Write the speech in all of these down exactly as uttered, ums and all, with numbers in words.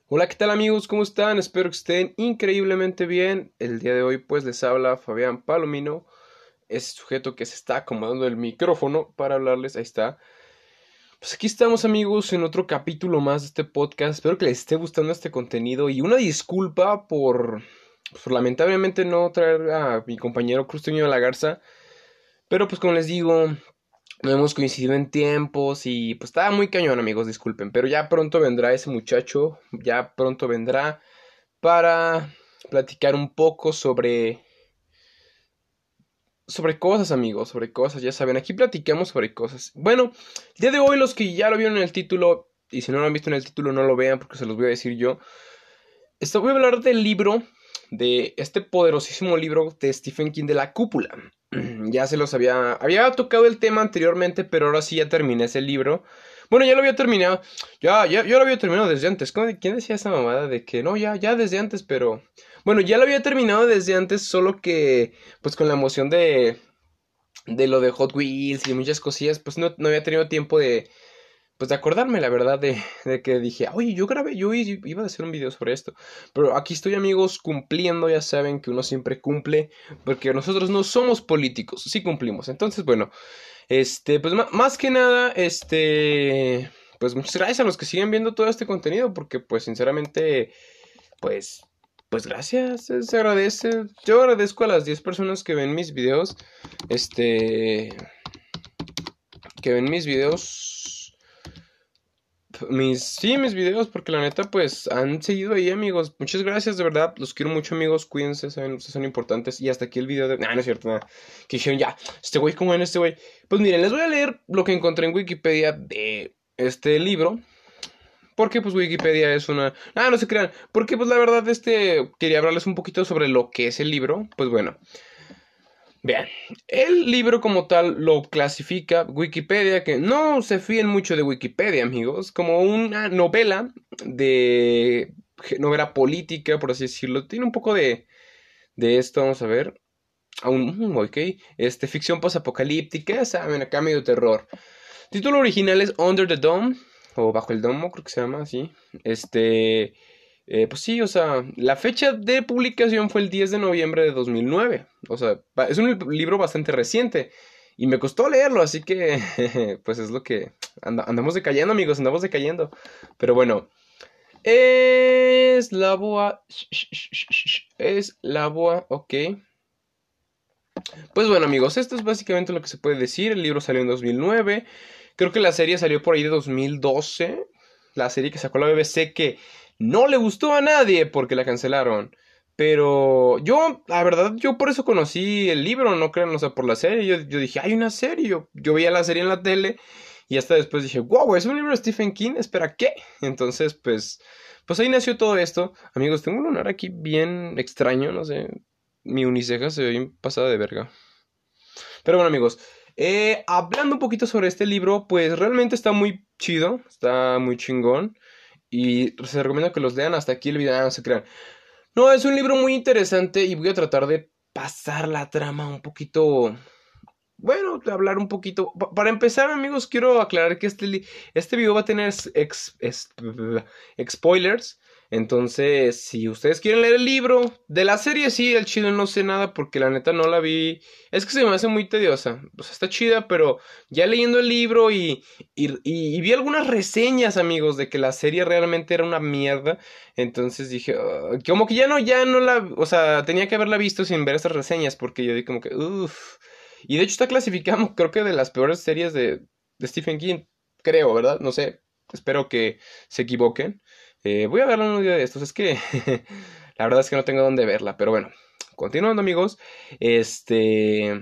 Hola, ¿qué tal amigos? ¿Cómo están? Espero que estén increíblemente bien. El día de hoy pues les habla Fabián Palomino, ese sujeto que se está acomodando el micrófono para hablarles. Ahí está. Pues aquí estamos amigos en otro capítulo más de este podcast. Espero que les esté gustando este contenido y una disculpa por, por lamentablemente no traer a mi compañero Crusteño de la Garza. Pero pues como les digo, no hemos coincidido en tiempos y pues estaba muy cañón amigos, disculpen. Pero ya pronto vendrá ese muchacho, ya pronto vendrá para platicar un poco sobre sobre cosas, amigos, sobre cosas, ya saben, aquí platicamos sobre cosas. Bueno, el día de hoy los que ya lo vieron en el título y si no lo han visto en el título no lo vean porque se los voy a decir yo. Esto voy a hablar del libro, de este poderosísimo libro de Stephen King de La Cúpula. Ya se los había había tocado el tema anteriormente, pero ahora sí ya terminé ese libro. Bueno, ya lo había terminado. Ya, ya, yo lo había terminado desde antes. ¿Cómo- ¿Quién decía esa mamada de que no, ya, ya desde antes, pero bueno, ya lo había terminado desde antes, solo que pues con la emoción de de lo de Hot Wheels y muchas cosillas, pues no, no había tenido tiempo de pues de acordarme, la verdad, de, de que dije, oye, yo grabé, yo i- iba a hacer un video sobre esto. Pero aquí estoy, amigos, cumpliendo, ya saben que uno siempre cumple, porque nosotros no somos políticos, sí cumplimos. Entonces, bueno, este, pues ma- más que nada, este, pues muchas gracias a los que siguen viendo todo este contenido, porque pues sinceramente, pues, pues gracias, eh, se agradece. Yo agradezco a las diez personas que ven mis videos, este, que ven mis videos. Mis, sí, mis videos, porque la neta, pues, han seguido ahí, amigos. Muchas gracias, de verdad. Los quiero mucho, amigos. Cuídense, saben, ustedes son importantes. Y hasta aquí el video de... Nah, no es cierto, nada. Que dijeron, ya, este güey, ¿cómo ven este güey? Pues miren, les voy a leer lo que encontré en Wikipedia de este libro. Porque, pues, Wikipedia es una... Ah, no se crean. Porque, pues, la verdad, este... Quería hablarles un poquito sobre lo que es el libro. Pues, bueno. Vean, el libro como tal lo clasifica Wikipedia, que no se fíen mucho de Wikipedia, amigos, como una novela de novela política, por así decirlo. Tiene un poco de, de esto, vamos a ver. Aún, mm, ok, este, ficción posapocalíptica, saben, acá medio terror. Título original es Under the Dome, o Bajo el Domo, creo que se llama así. Este, eh, pues sí, o sea, la fecha de publicación fue el diez de noviembre de dos mil nueve. O sea, ba- es un libro bastante reciente. Y me costó leerlo, así que, pues es lo que anda- andamos decayendo, amigos, andamos decayendo. Pero bueno, es la boa, es la boa, ok. Pues bueno, amigos, esto es básicamente lo que se puede decir. El libro salió en dos mil nueve. Creo que la serie salió por ahí de dos mil doce. La serie que sacó la B B C que no le gustó a nadie porque la cancelaron. Pero yo, la verdad, yo por eso conocí el libro, no crean, o sea, por la serie. Yo, yo dije, hay una serie. Yo, yo veía la serie en la tele y hasta después dije, wow, es un libro de Stephen King. Espera, ¿qué? Entonces, pues, pues ahí nació todo esto. Amigos, tengo un lunar aquí bien extraño, no sé. Mi uniceja se ve bien pasada de verga. Pero bueno, amigos, eh, hablando un poquito sobre este libro, pues realmente está muy chido, está muy chingón. Y se recomienda que los lean hasta aquí el video, ah, no se crean. No, es un libro muy interesante y voy a tratar de pasar la trama un poquito. Bueno, de hablar un poquito. Pa- para empezar, amigos, quiero aclarar que este, li- este video va a tener ex- ex- spoilers. Entonces, si ustedes quieren leer el libro de la serie, sí, el chile no sé nada porque la neta no la vi. Es que se me hace muy tediosa. O sea, está chida, pero ya leyendo el libro y, y, y- y vi algunas reseñas, amigos, de que la serie realmente era una mierda. Entonces dije, "Ah", como que ya no, ya no la. O sea, tenía que haberla visto sin ver esas reseñas porque yo di como que, uff. Y de hecho está clasificado, creo que de las peores series de, de Stephen King. Creo, ¿verdad? No sé. Espero que se equivoquen. Eh, voy a verla un día de estos. Es que la verdad es que no tengo dónde verla. Pero bueno, continuando, amigos. Este.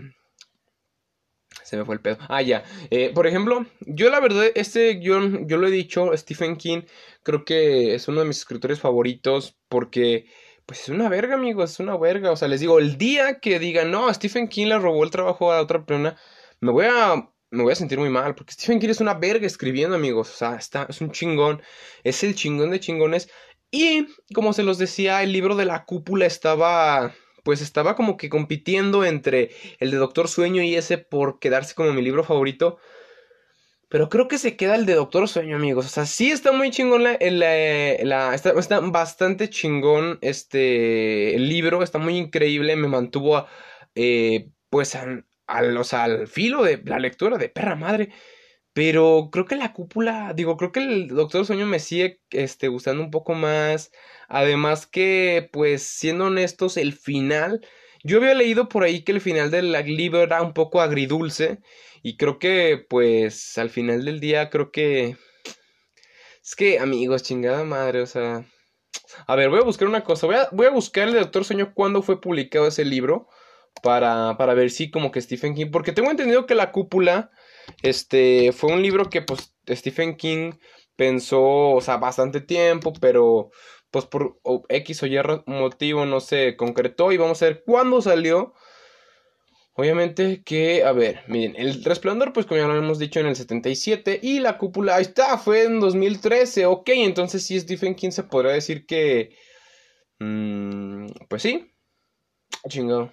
Se me fue el pedo. Ah, ya. Eh, por ejemplo, yo la verdad, este guión, yo lo he dicho, Stephen King, creo que es uno de mis escritores favoritos porque, pues es una verga, amigos, es una verga. O sea, les digo, el día que digan, no, Stephen King le robó el trabajo a otra persona, me voy a, me voy a sentir muy mal porque Stephen King es una verga escribiendo, amigos. O sea, está, es un chingón, es el chingón de chingones. Y, como se los decía, el libro de la cúpula estaba pues estaba como que compitiendo entre el de Doctor Sueño y ese por quedarse como mi libro favorito. Pero creo que se queda el de Doctor Sueño, amigos. O sea, sí está muy chingón la... la, la- está, está bastante chingón este el libro. Está muy increíble. Me mantuvo, eh, pues, al, al, o sea, al filo de la lectura de perra madre. Pero creo que la cúpula, digo, creo que el Doctor Sueño me sigue este, gustando un poco más. Además que, pues, siendo honestos, el final. Yo había leído por ahí que el final del libro era un poco agridulce. Y creo que, pues, al final del día, creo que... Es que, amigos, chingada madre, o sea... A ver, voy a buscar una cosa. Voy a, voy a buscar el de Doctor Sueño cuándo fue publicado ese libro. Para, para ver si como que Stephen King... Porque tengo entendido que La Cúpula, este, fue un libro que, pues, Stephen King pensó, o sea, bastante tiempo, pero, pues, por o- X o Y ra- motivo no se concretó. Y vamos a ver cuándo salió. Obviamente que, a ver, miren, El Resplandor, pues como ya lo hemos dicho en el setenta y siete, y La Cúpula, ahí está, fue en dos mil trece, ok, entonces sí, Stephen King se podría decir que, mm, pues sí, chingado.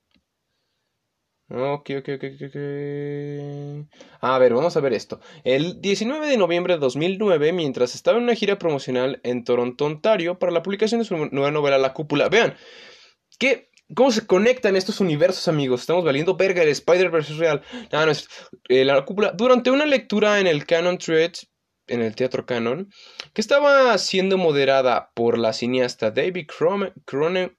Ok, ok, ok, ok, ok. A ver, vamos a ver esto. El diecinueve de noviembre de dos mil nueve, mientras estaba en una gira promocional en Toronto, Ontario, para la publicación de su nueva novela La Cúpula. Vean, ¿qué? ¿Cómo se conectan estos universos, amigos? Estamos valiendo verga, el Spider-Verse es real. Ah, no, es, eh, la cúpula. Durante una lectura en el Canon Theatre, en el Teatro Canon, que estaba siendo moderada por la cineasta David Crone, Crone-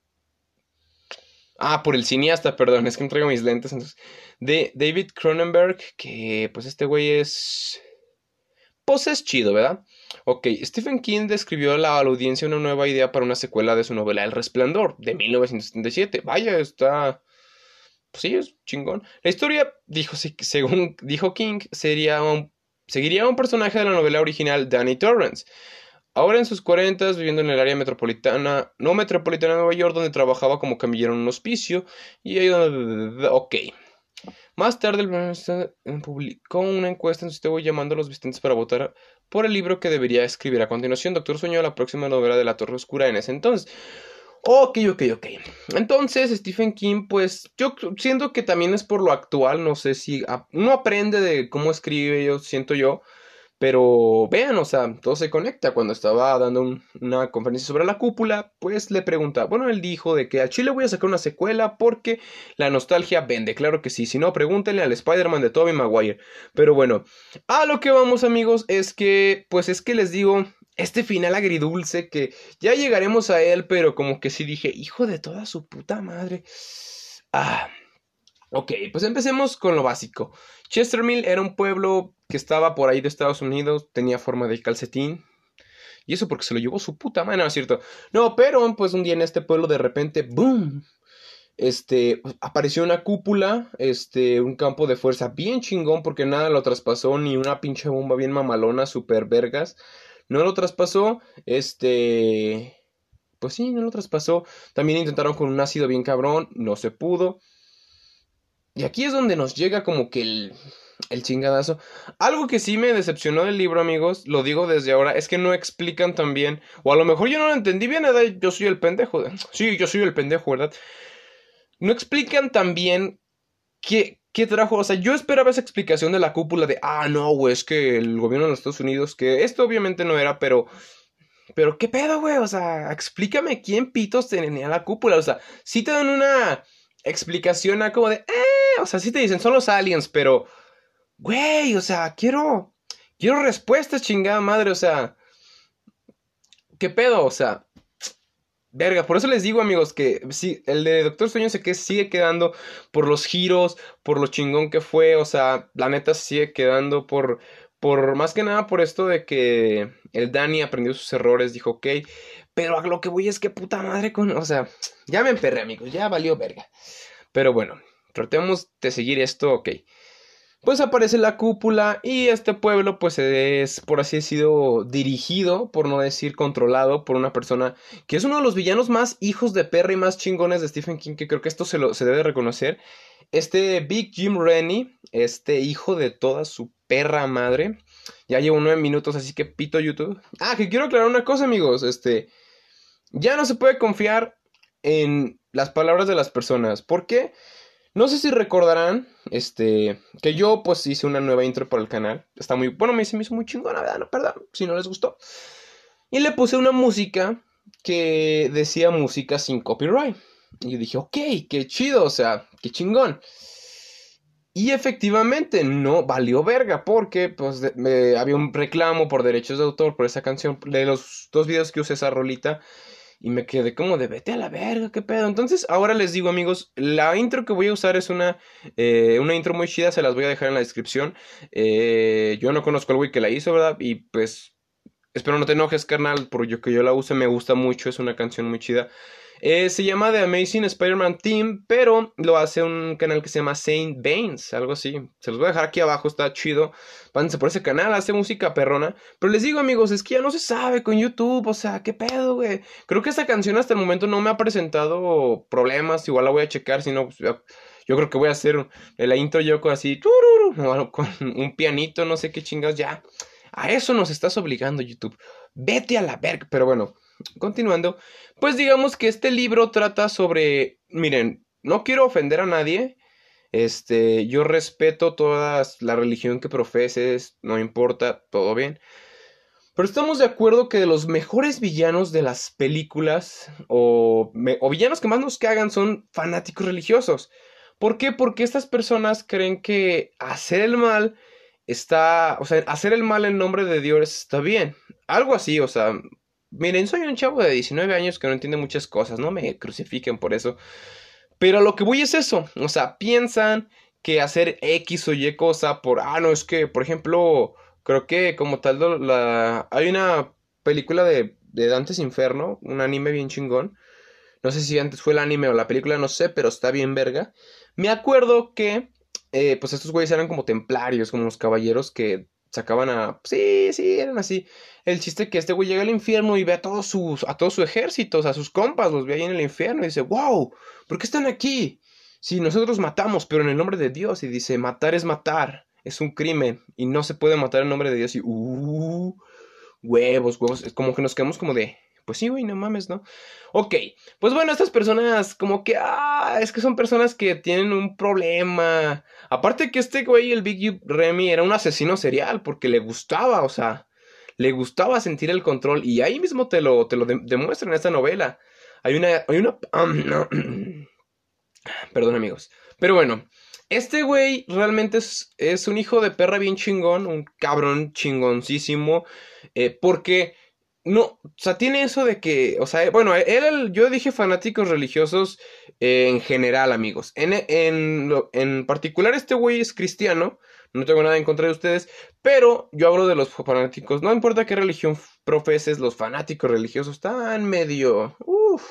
ah, por el cineasta, perdón, es que no traigo mis lentes. Entonces, de David Cronenberg, que pues este güey es... Pues es chido, ¿verdad? Ok, Stephen King describió a la, a la audiencia una nueva idea para una secuela de su novela El Resplandor, de mil novecientos setenta y siete. Vaya, está... Pues sí, es chingón. La historia, dijo, sí, según dijo King, sería un- seguiría a un personaje de la novela original, Danny Torrance. Ahora en sus cuarentas, viviendo en el área metropolitana, no metropolitana de Nueva York, donde trabajaba como camillero en un hospicio. Y ahí donde... Ok. Más tarde, el periodista publicó una encuesta en su sitio web llamando a los visitantes para votar por el libro que debería escribir a continuación. Doctor Sueño, la próxima novela de La Torre Oscura en ese entonces. Ok, ok, ok. Entonces, Stephen King, pues yo siento que también es por lo actual. No sé si a- uno aprende de cómo escribe, yo siento yo. Pero vean, o sea, todo se conecta. Cuando estaba dando un- una conferencia sobre La Cúpula, pues le pregunta, bueno, él dijo de que al Chile voy a sacar una secuela porque la nostalgia vende, claro que sí. Si no, pregúntenle al Spider-Man de Tobey Maguire. Pero bueno, a lo que vamos, amigos, es que, pues es que les digo, este final agridulce que ya llegaremos a él, pero como que sí dije, hijo de toda su puta madre. Ah. Ok, pues empecemos con lo básico. Chestermill era un pueblo que estaba por ahí de Estados Unidos, tenía forma de calcetín. Y eso porque se lo llevó su puta mano, ¿no es cierto? No, pero pues un día en este pueblo de repente, ¡boom! Este, apareció una cúpula, este, un campo de fuerza bien chingón porque nada lo traspasó, ni una pinche bomba bien mamalona, super vergas. No lo traspasó, este... Pues sí, no lo traspasó. También intentaron con un ácido bien cabrón, no se pudo. Y aquí es donde nos llega como que el, el chingadazo. Algo que sí me decepcionó del libro, amigos, lo digo desde ahora, es que no explican tan bien, o a lo mejor yo no lo entendí bien, ¿verdad? Yo soy el pendejo. Sí, yo soy el pendejo, ¿verdad? No explican tan bien qué, qué trajo, o sea, yo esperaba esa explicación de la cúpula de, ah, no, güey, es que el gobierno de los Estados Unidos, que esto obviamente no era, pero, pero, ¿qué pedo, güey? O sea, explícame quién pitos tenía la cúpula, o sea, sí te dan una explicación a como de, eh, o sea, sí te dicen, son los aliens, pero... Güey, o sea, quiero, quiero respuestas, chingada madre, o sea, ¿qué pedo? O sea, verga, por eso les digo, amigos, que sí, el de Doctor Sueño se que sigue quedando por los giros, por lo chingón que fue, o sea, la neta se sigue quedando por, por, más que nada por esto de que el Danny aprendió sus errores, dijo, ok, pero a lo que voy es que puta madre con, o sea, ya me emperré, amigos, ya valió verga. Pero bueno, tratemos de seguir esto, ok. Pues aparece la cúpula y este pueblo pues es, por así decirlo, dirigido, por no decir controlado, por una persona que es uno de los villanos más hijos de perra y más chingones de Stephen King, que creo que esto se, lo, se debe reconocer. Este Big Jim Rennie, este hijo de toda su perra madre. Ya llevo nueve minutos, así que pito YouTube. Ah, que quiero aclarar una cosa, amigos, este... Ya no se puede confiar en las palabras de las personas. ¿Por qué? No sé si recordarán, este, que yo pues hice una nueva intro para el canal. Está muy, bueno, me, se me hizo muy chingona, ¿verdad? No, perdón, si no les gustó. Y le puse una música que decía música sin copyright. Y yo dije, ok, qué chido, o sea, qué chingón. Y efectivamente no valió verga porque pues de- me- había un reclamo por derechos de autor por esa canción, de los dos videos que usé esa rolita. Y me quedé como de vete a la verga, qué pedo. Entonces, ahora les digo, amigos, la intro que voy a usar es una, eh, una intro muy chida, se las voy a dejar en la descripción. Eh, yo no conozco al güey que la hizo, ¿verdad? Y pues, espero no te enojes, carnal, por yo que yo la use, me gusta mucho, es una canción muy chida. Eh, se llama The Amazing Spider-Man Team, pero lo hace un canal que se llama Saint Baines, algo así. Se los voy a dejar aquí abajo, está chido. Pásense por ese canal, hace música perrona. Pero les digo, amigos, es que ya no se sabe con YouTube, o sea, qué pedo, güey. Creo que esta canción hasta el momento no me ha presentado problemas, igual la voy a checar, si no, pues, yo, yo creo que voy a hacer la intro yo con así, tururu, o con un pianito, no sé qué chingados, ya. A eso nos estás obligando, YouTube. Vete a la verga, pero bueno. Continuando, pues digamos que este libro trata sobre, miren, no quiero ofender a nadie, este, yo respeto toda la religión que profeses, no importa, todo bien, pero estamos de acuerdo que de los mejores villanos de las películas, o, me- o villanos que más nos cagan, son fanáticos religiosos. ¿Por qué? Porque estas personas creen que hacer el mal está, o sea, hacer el mal en nombre de Dios está bien. Algo así, o sea, miren, soy un chavo de diecinueve años que no entiende muchas cosas, no me crucifiquen por eso. Pero a lo que voy es eso, o sea, piensan que hacer X o Y cosa por, ah, no, es que, por ejemplo, creo que como tal, lo- la, hay una película de, de Dantes Inferno, un anime bien chingón, no sé si antes fue el anime o la película, no sé, pero está bien verga. Me acuerdo que, eh, pues estos güeyes eran como templarios, como los caballeros que sacaban a... Sí, sí, eran así. El chiste es que este güey llega al infierno y ve a todos sus, a todo su ejército, a sus compas, los ve ahí en el infierno y dice, wow, ¿por qué están aquí? Si nosotros matamos, pero en el nombre de Dios. Y dice, matar es matar, es un crimen y no se puede matar en nombre de Dios. Y, uh, huevos, huevos, es como que nos quedamos como de... Pues sí, güey, no mames, ¿no? Ok, pues bueno, estas personas como que, ah, es que son personas que tienen un problema. Aparte que este güey, el Big U Remy, era un asesino serial porque le gustaba, o sea, le gustaba sentir el control y ahí mismo te lo, te lo de- demuestra en esta novela. Hay una, hay una, no, perdón amigos, pero bueno, este güey realmente es, es un hijo de perra bien chingón, un cabrón chingoncísimo, eh, porque no, o sea, tiene eso de que, o sea, bueno, él, yo dije fanáticos religiosos eh, en general, amigos. En, en, lo- en particular, este güey es cristiano, no tengo nada en contra de ustedes, pero yo hablo de los fanáticos, no importa qué religión profeses, los fanáticos religiosos están medio, uff,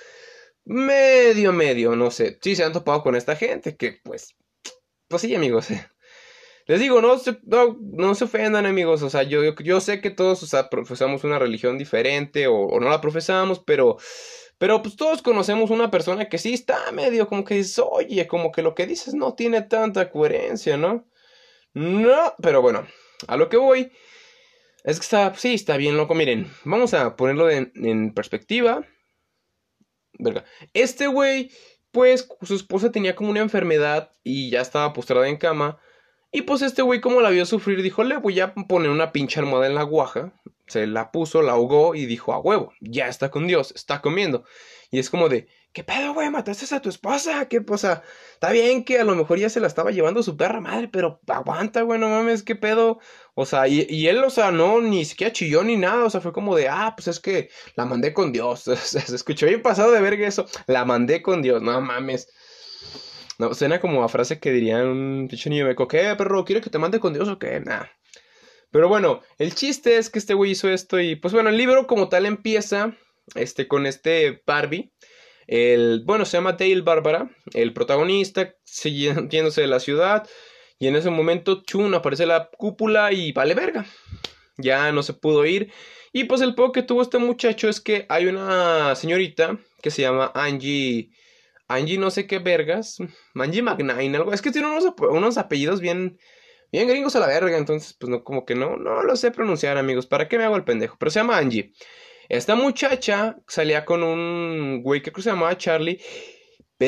medio, medio, no sé, sí se han topado con esta gente que, pues, pues sí, amigos. Les digo, no se, no, no se ofendan, amigos. O sea, yo, yo, yo sé que todos, o sea, profesamos una religión diferente o, o no la profesamos, pero, pero pues todos conocemos una persona que sí está medio como que dices, oye, como que lo que dices no tiene tanta coherencia, ¿no? No, pero bueno, a lo que voy es que está, sí, está bien loco. Miren, vamos a ponerlo en, en perspectiva. Verga. Este güey, pues su esposa tenía como una enfermedad y ya estaba postrada en cama. Y pues este güey, como la vio sufrir, dijo, le voy a poner una pinche almohada en la guaja. Se la puso, la ahogó y dijo, a huevo, ya está con Dios, está comiendo. Y es como de, ¿qué pedo, güey? ¿Mataste a tu esposa? ¿Qué cosa? Está bien que a lo mejor ya se la estaba llevando su perra madre, pero aguanta, güey, no mames, ¿qué pedo? O sea, y, y él, o sea, no, ni siquiera chilló ni nada, o sea, fue como de, ah, pues es que la mandé con Dios. O sea, se escuchó bien pasado de verga eso, la mandé con Dios, no mames. No, suena como a frase que dirían un pinche niño meco, ¿qué, perro? ¿Quieres que te mande con Dios o qué? Nah. Pero bueno, el chiste es que este güey hizo esto y pues bueno, el libro como tal empieza este, con este Barbie. El, bueno, se llama Dale Bárbara, el protagonista, siguiéndose de la ciudad. Y en ese momento, chun, aparece la cúpula y vale verga. Ya no se pudo ir. Y pues el poco que tuvo este muchacho es que hay una señorita que se llama Angie. Angie no sé qué vergas. Angie McNine, algo. Es que tiene unos, unos apellidos bien, bien gringos a la verga. Entonces, pues no, como que no, no lo sé pronunciar, amigos. ¿Para qué me hago el pendejo? Pero se llama Angie. Esta muchacha salía con un güey que creo que se llamaba Charlie. Pero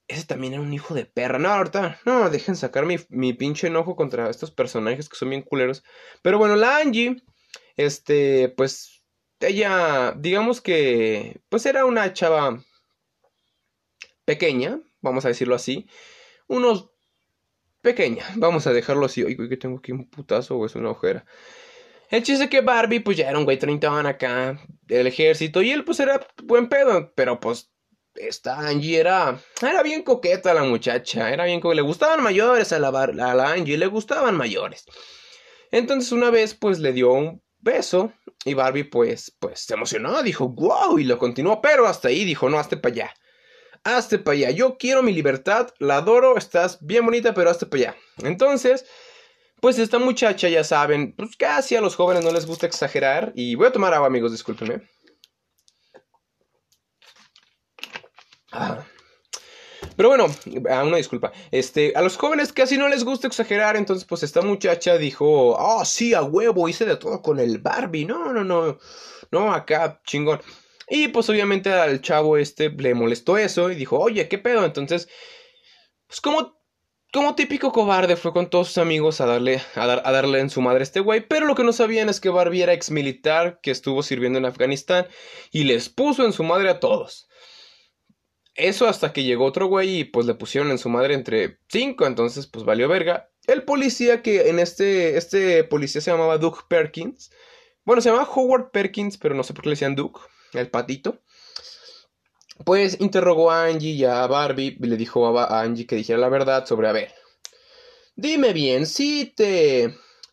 ese también era un hijo de perra. No, ahorita, no, dejen sacar mi, mi pinche enojo contra estos personajes que son bien culeros. Pero bueno, la Angie, este, pues, ella, digamos que, pues era una chava pequeña, vamos a decirlo así. Unos pequeña, vamos a dejarlo así. Oye, que tengo aquí un putazo o es una ojera. El chiste es que Barbie, pues ya era un güey treintón acá, del ejército, y él, pues era buen pedo, pero pues esta Angie era, era bien coqueta la muchacha, era bien coqueta, le gustaban mayores a la, Bar- a la Angie, le gustaban mayores. Entonces una vez, pues le dio un beso, y Barbie, pues, pues se emocionó, dijo, wow, y lo continuó, pero hasta ahí dijo, no, hazte para allá. Hazte para allá, yo quiero mi libertad, la adoro, estás bien bonita, pero hazte para allá. Entonces, pues esta muchacha, ya saben, pues casi a los jóvenes no les gusta exagerar. Y voy a tomar agua, amigos, discúlpenme. Ah. Pero bueno, ah, una disculpa. Este, a los jóvenes casi no les gusta exagerar. Entonces, pues esta muchacha dijo, oh, sí, a huevo, hice de todo con el Barbie. No, no, no. No, acá, chingón. Y pues obviamente al chavo este le molestó eso y dijo, oye, ¿qué pedo? Entonces, pues como Como típico cobarde, fue con todos sus amigos a darle, a dar, a darle en su madre a este güey. Pero lo que no sabían es que Barbie era ex militar que estuvo sirviendo en Afganistán y les puso en su madre a todos. Eso hasta que llegó otro güey y pues le pusieron en su madre entre cinco, entonces pues valió verga. El policía que en este, este policía se llamaba Doug Perkins. Bueno, se llamaba Howard Perkins, pero no sé por qué le decían Doug, el patito. Pues interrogó a Angie y a Barbie y le dijo a Angie que dijera la verdad sobre, a ver, dime bien, si te...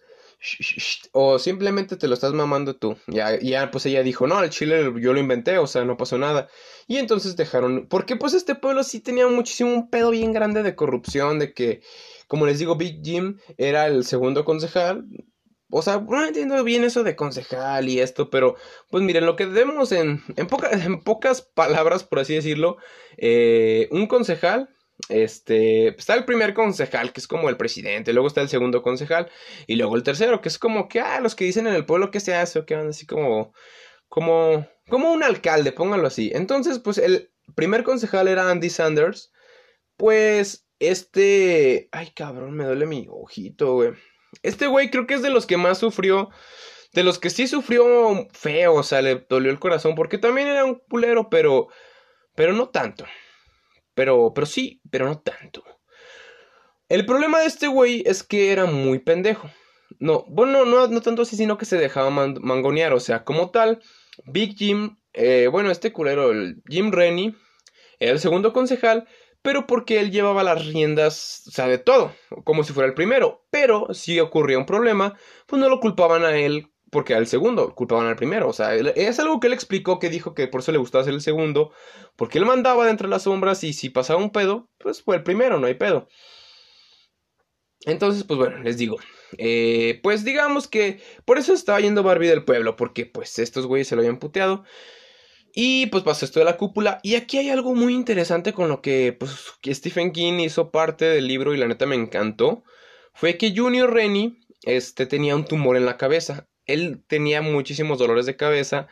o simplemente te lo estás mamando tú. Ya, ya, pues ella dijo, no, el chile yo lo inventé, o sea, no pasó nada. Y entonces dejaron, porque pues este pueblo sí tenía muchísimo un pedo bien grande de corrupción, de que, como les digo, Big Jim era el segundo concejal. O sea, no entiendo bien eso de concejal y esto, pero pues miren, lo que vemos en, en, poca, en pocas palabras, por así decirlo, eh, un concejal, este, está el primer concejal, que es como el presidente, luego está el segundo concejal, y luego el tercero, que es como que, ah, los que dicen en el pueblo que se hace, o que van así como, como, como un alcalde, pónganlo así. Entonces, pues el primer concejal era Andy Sanders, pues este, ay cabrón, me duele mi ojito, güey. Este güey creo que es de los que más sufrió, de los que sí sufrió feo, o sea, le dolió el corazón, porque también era un culero, pero, pero no tanto. Pero, pero sí, pero no tanto. El problema de este güey es que era muy pendejo. No, bueno, no, no tanto así, sino que se dejaba man- mangonear, o sea, como tal, Big Jim, eh, bueno, este culero, el Jim Rennie, era el segundo concejal, pero porque él llevaba las riendas, o sea, de todo, como si fuera el primero. Pero si ocurría un problema, pues no lo culpaban a él porque era el segundo, culpaban al primero. O sea, él- es algo que él explicó, que dijo que por eso le gustaba ser el segundo, porque él mandaba de entre las sombras y si pasaba un pedo, pues fue el primero, no hay pedo. Entonces, pues bueno, les digo, eh, pues digamos que por eso estaba yendo Barbie del pueblo, porque pues estos güeyes se lo habían puteado. Y pues pasó esto de la cúpula. Y aquí hay algo muy interesante con lo que, pues, que Stephen King hizo parte del libro y la neta me encantó. Fue que Junior Rennie, este, tenía un tumor en la cabeza. Él tenía muchísimos dolores de cabeza,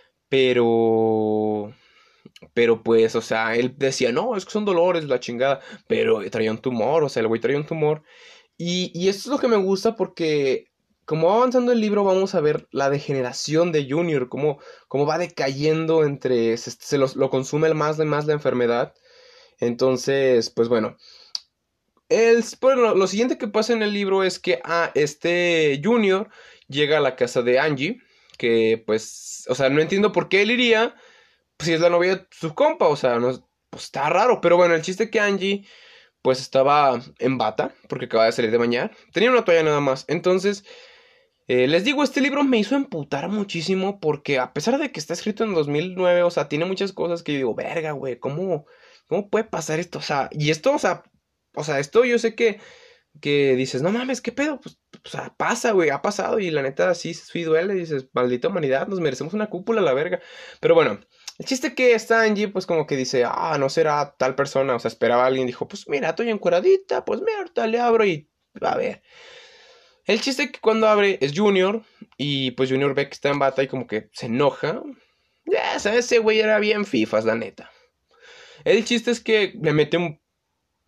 pero... Pero pues, o sea, él decía, no, es que son dolores, la chingada. Pero traía un tumor, o sea, el güey traía un tumor. Y, y esto es lo que me gusta porque como va avanzando el libro vamos a ver la degeneración de Junior, cómo, cómo va decayendo entre, se, se los- lo consume más y más la enfermedad. Entonces, pues bueno, el, bueno, lo siguiente que pasa en el libro es que ah, este Junior llega a la casa de Angie, que pues, o sea, no entiendo por qué él iría, pues si es la novia de su compa, o sea, no, pues está raro, pero bueno, el chiste es que Angie pues estaba en bata, porque acaba de salir de bañar. Tenía una toalla nada más. Entonces, eh, les digo, este libro me hizo emputar muchísimo porque a pesar de que está escrito en dos mil nueve, o sea, tiene muchas cosas que yo digo, verga, güey, ¿cómo, ¿cómo puede pasar esto? O sea, y esto, o sea, o sea, esto yo sé que, que dices, no mames, ¿qué pedo? Pues, o sea, pasa, güey, ha pasado y la neta sí, sí duele. Dices, maldita humanidad, nos merecemos una cúpula a la verga. Pero bueno, el chiste que está Angie, pues como que dice, ah, no será tal persona, o sea, esperaba a alguien, dijo, pues mira, estoy encueradita, pues mira, ahorita le abro y a ver. El chiste que cuando abre es Junior, y pues Junior ve que está en bata y como que se enoja. Ya, sabes, ese güey era bien fifas, la neta. El chiste es que le mete un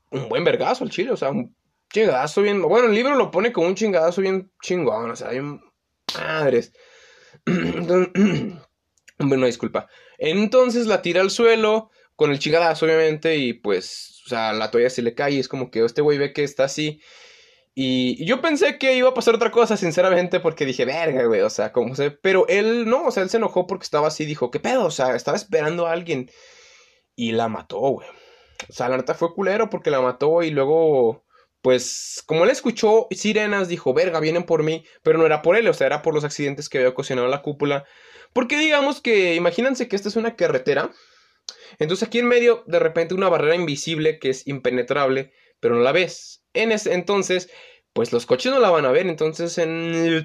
un buen vergazo al chile, o sea, un chingadazo bien. Bueno, el libro lo pone como un chingadazo bien chingón, o sea, bien madres. Entonces, bueno, disculpa. Entonces la tira al suelo con el chingadazo, obviamente, y pues, o sea, la toalla se le cae y es como que este güey ve que está así. Y, y yo pensé que iba a pasar otra cosa, sinceramente, porque dije, verga, güey, o sea, como se. Pero él no, o sea, él se enojó porque estaba así, dijo, ¿qué pedo? O sea, estaba esperando a alguien y la mató, güey. O sea, la neta fue culero porque la mató y luego, pues, como él escuchó sirenas, dijo, verga, vienen por mí, pero no era por él, o sea, era por los accidentes que había ocasionado la cúpula. Porque digamos que, imagínense que esta es una carretera, entonces aquí en medio, de repente, una barrera invisible que es impenetrable, pero no la ves. En ese entonces, pues los coches no la van a ver, entonces en.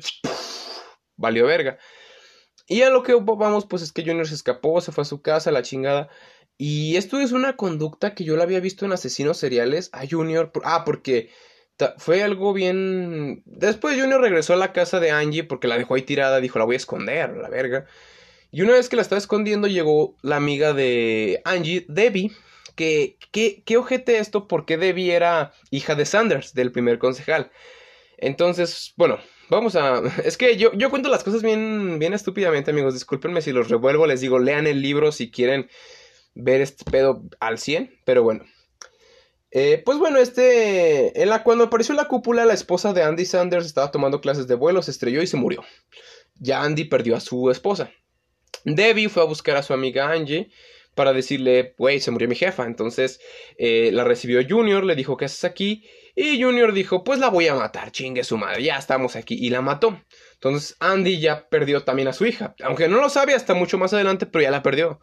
Valió verga. Y a lo que vamos, pues es que Junior se escapó, se fue a su casa, la chingada. Y esto es una conducta que yo la había visto en asesinos seriales a Junior. Ah, porque fue algo bien. Después Junior regresó a la casa de Angie porque la dejó ahí tirada, dijo, la voy a esconder, la verga. Y una vez que la estaba escondiendo, llegó la amiga de Angie, Debbie. Que, que, qué ojete esto, porque Debbie era hija de Sanders, del primer concejal. Entonces, bueno, vamos a. Es que yo, yo cuento las cosas bien, bien estúpidamente, amigos. Discúlpenme si los revuelvo. Les digo, lean el libro si quieren ver este pedo al cien. Pero bueno. Eh, pues bueno, este. En la, cuando apareció la cúpula, la esposa de Andy Sanders estaba tomando clases de vuelo, se estrelló y se murió. Ya Andy perdió a su esposa. Debbie fue a buscar a su amiga Angie para decirle, güey, se murió mi jefa. Entonces eh, la recibió Junior, le dijo, ¿qué haces aquí? Y Junior dijo, pues la voy a matar, chingue su madre, ya estamos aquí. Y la mató. Entonces Andy ya perdió también a su hija. Aunque no lo sabe hasta mucho más adelante, pero ya la perdió.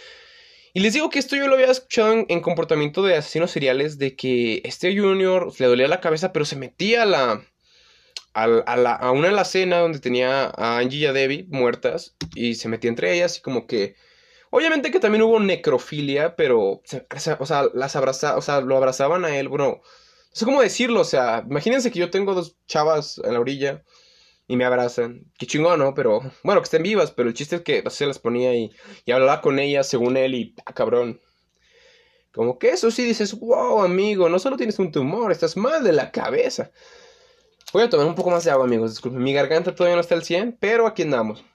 Y les digo que esto yo lo había escuchado en, en comportamiento de asesinos seriales, de que este Junior le dolía la cabeza, pero se metía a la... A, a, la, a una alacena donde tenía a Angie y a Debbie muertas y se metía entre ellas y como que obviamente que también hubo necrofilia, pero o sea, las abraza, o sea, lo abrazaban a él, bueno, no sé cómo decirlo, o sea, imagínense que yo tengo dos chavas en la orilla y me abrazan, qué chingón, ¿no? Pero bueno, que estén vivas, pero el chiste es que se las ponía y, y hablaba con ellas según él y ah, cabrón. Como que eso sí dices, wow, amigo, no solo tienes un tumor, estás mal de la cabeza. Voy a tomar un poco más de agua, amigos. Disculpen, mi garganta todavía no está al cien, pero aquí andamos.